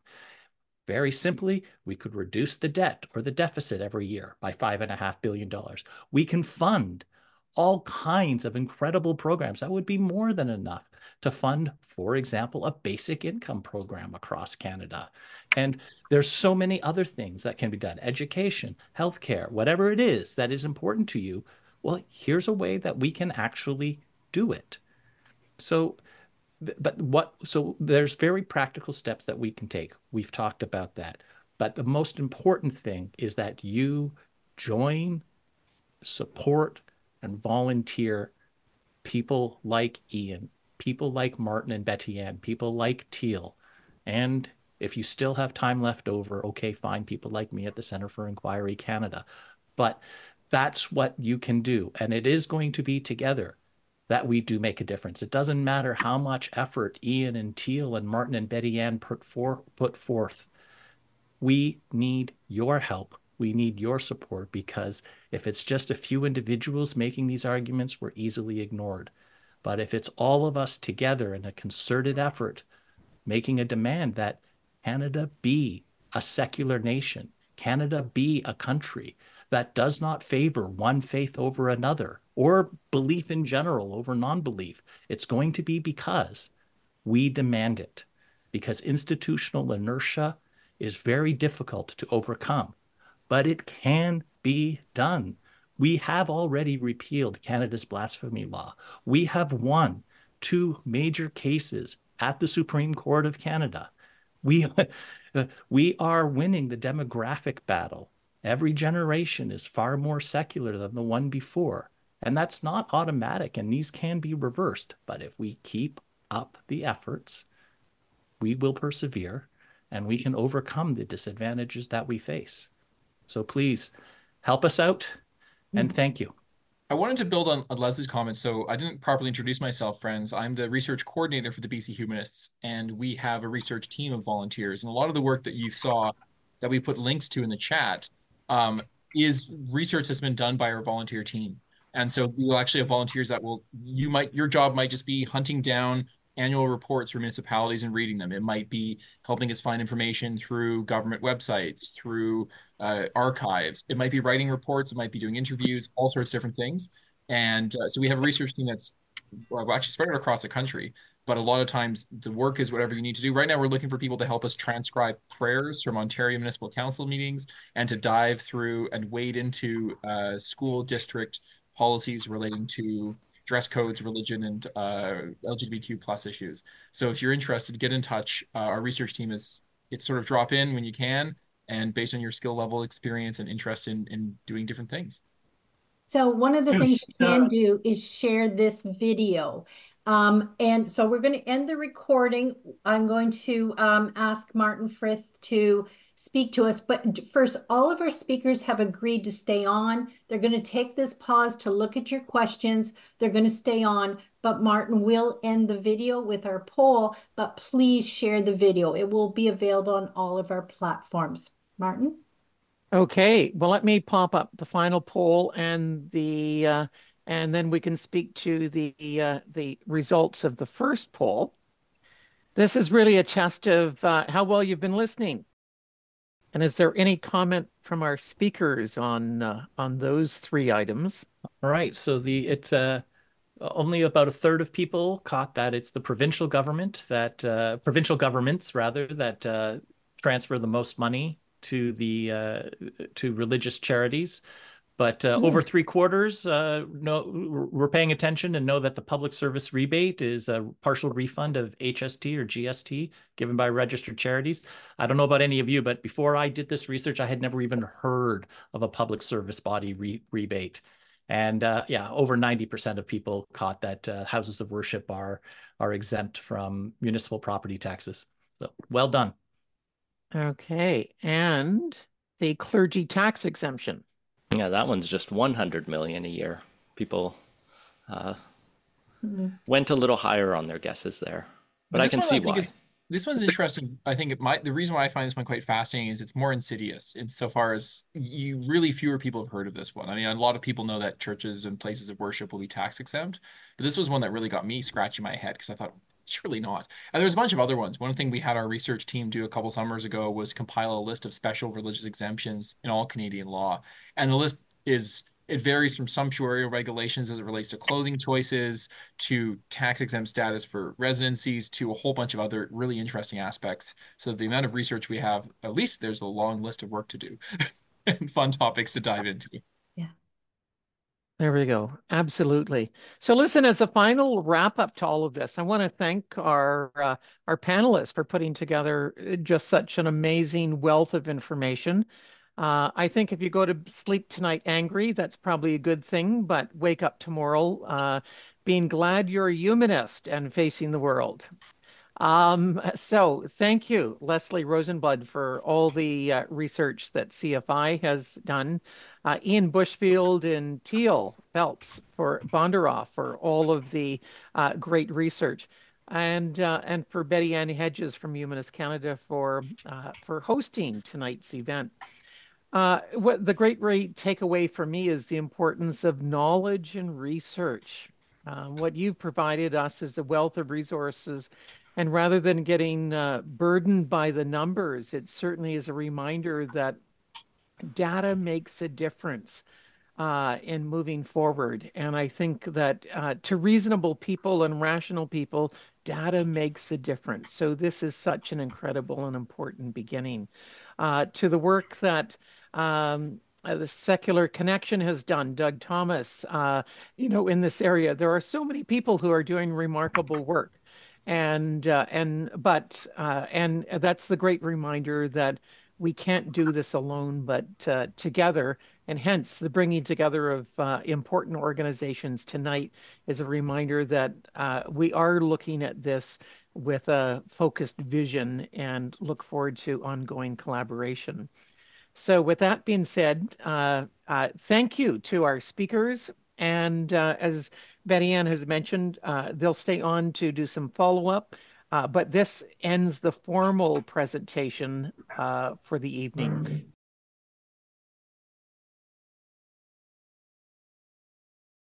B: Very simply, we could reduce the debt or the deficit every year by five and a half billion dollars. We can fund all kinds of incredible programs. That would be more than enough to fund, for example, a basic income program across Canada. And there's so many other things that can be done. Education, healthcare, whatever it is that is important to you. Well, here's a way that we can actually do it. So, but what, so there's very practical steps that we can take. We've talked about that. But the most important thing is that you join, support, and volunteer people like Ian, people like Martin and Betty Ann, people like Teal. And if you still have time left over, okay, fine, people like me at the Centre for Inquiry Canada. But that's what you can do. And it is going to be together that we do make a difference. It doesn't matter how much effort Ian and Teal and Martin and Betty Ann put, for, put forth. We need your help. We need your support, because if it's just a few individuals making these arguments, we're easily ignored. But if it's all of us together in a concerted effort, making a demand that Canada be a secular nation, Canada be a country that does not favor one faith over another, or belief in general over non-belief, it's going to be because we demand it. Because institutional inertia is very difficult to overcome, but it can be done. We have already repealed Canada's blasphemy law. We have won two major cases at the Supreme Court of Canada. We, we are winning the demographic battle. Every generation is far more secular than the one before. And that's not automatic, and these can be reversed. But if we keep up the efforts, we will persevere and we can overcome the disadvantages that we face. So please help us out, and thank you.
D: I wanted to build on, on Leslie's comments. So I didn't properly introduce myself, friends. I'm the research coordinator for the B C Humanists, and we have a research team of volunteers. And a lot of the work that you saw that we put links to in the chat um, is research that's been done by our volunteer team. And so we'll actually have volunteers that will, you might, your job might just be hunting down annual reports from municipalities and reading them. It might be helping us find information through government websites, through uh, archives. It might be writing reports. It might be doing interviews, all sorts of different things. And uh, so we have a research team that's well, actually spread across the country. But a lot of times the work is whatever you need to do. Right now, we're looking for people to help us transcribe prayers from Ontario Municipal Council meetings and to dive through and wade into uh, school district policies relating to dress codes, religion, and uh, L G B T Q plus issues. So if you're interested, get in touch. Uh, our research team is, it's sort of drop in when you can, and based on your skill level, experience, and interest in, in doing different things.
A: So one of the
E: Yes,
A: things you can
E: uh,
A: do is share this video. Um, and so we're going to end the recording. I'm going to um, ask Martin Frith to speak to us. But first, all of our speakers have agreed to stay on. They're going to take this pause to look at your questions. They're going to stay on. But Martin will end the video with our poll. But please share the video. It will be available on all of our platforms. Martin?
G: Okay, well, let me pop up the final poll and the uh, and then we can speak to the uh, the results of the first poll. This is really a test of uh, how well you've been listening. And is there any comment from our speakers on uh, on those three items?
B: All right, so the it's uh, only about a third of people caught that it's the provincial government that uh, provincial governments rather that uh, transfer the most money to the uh, to religious charities. But uh, over three quarters uh, know, we're paying attention and know that the public service rebate is a partial refund of H S T or G S T given by registered charities. I don't know about any of you, but before I did this research, I had never even heard of a public service body re rebate. And uh, yeah, over ninety percent of people caught that uh, houses of worship are, are exempt from municipal property taxes. So well done.
G: Okay, and the clergy tax exemption.
C: Yeah, that one's just one hundred million a year. People uh, mm-hmm. went a little higher on their guesses there, but, but I can see why.
D: Is, this one's interesting. I think it might, the reason why I find this one quite fascinating is it's more insidious insofar as you really fewer people have heard of this one. I mean, a lot of people know that churches and places of worship will be tax exempt, but this was one that really got me scratching my head because I thought, surely not. And there's a bunch of other ones. One thing we had our research team do a couple summers ago was compile a list of special religious exemptions in all Canadian law. And the list is, it varies from sumptuary regulations as it relates to clothing choices, to tax exempt status for residencies, to a whole bunch of other really interesting aspects. So the amount of research we have, at least there's a long list of work to do and fun topics to dive into.
G: There we go. Absolutely. So listen, as a final wrap up to all of this, I want to thank our uh, our panelists for putting together just such an amazing wealth of information. Uh, I think if you go to sleep tonight angry, that's probably a good thing, but wake up tomorrow uh, being glad you're a humanist and facing the world. Um, so thank you, Leslie Rosenblood, for all the uh, research that C F I has done. Uh, Ian Bushfield and Teal Phelps for Bondaroff for all of the uh, great research. And uh, and for Betty Ann Hedges from Humanist Canada for uh, for hosting tonight's event. Uh, what the great, great takeaway for me is the importance of knowledge and research. Uh, what you've provided us is a wealth of resources. And rather than getting uh, burdened by the numbers, it certainly is a reminder that data makes a difference uh, in moving forward. And I think that uh, to reasonable people and rational people, data makes a difference. So this is such an incredible and important beginning. Uh, to the work that um, uh, the Secular Connection has done, Doug Thomas, uh, you know, in this area, there are so many people who are doing remarkable work. And uh, and but uh, and that's the great reminder that we can't do this alone, but uh, together. And hence, the bringing together of uh, important organizations tonight is a reminder that uh, we are looking at this with a focused vision and look forward to ongoing collaboration. So with that being said, uh, uh, thank you to our speakers. And uh, as Betty Ann has mentioned, uh, they'll stay on to do some follow-up. Uh, but this ends the formal presentation uh, for the evening.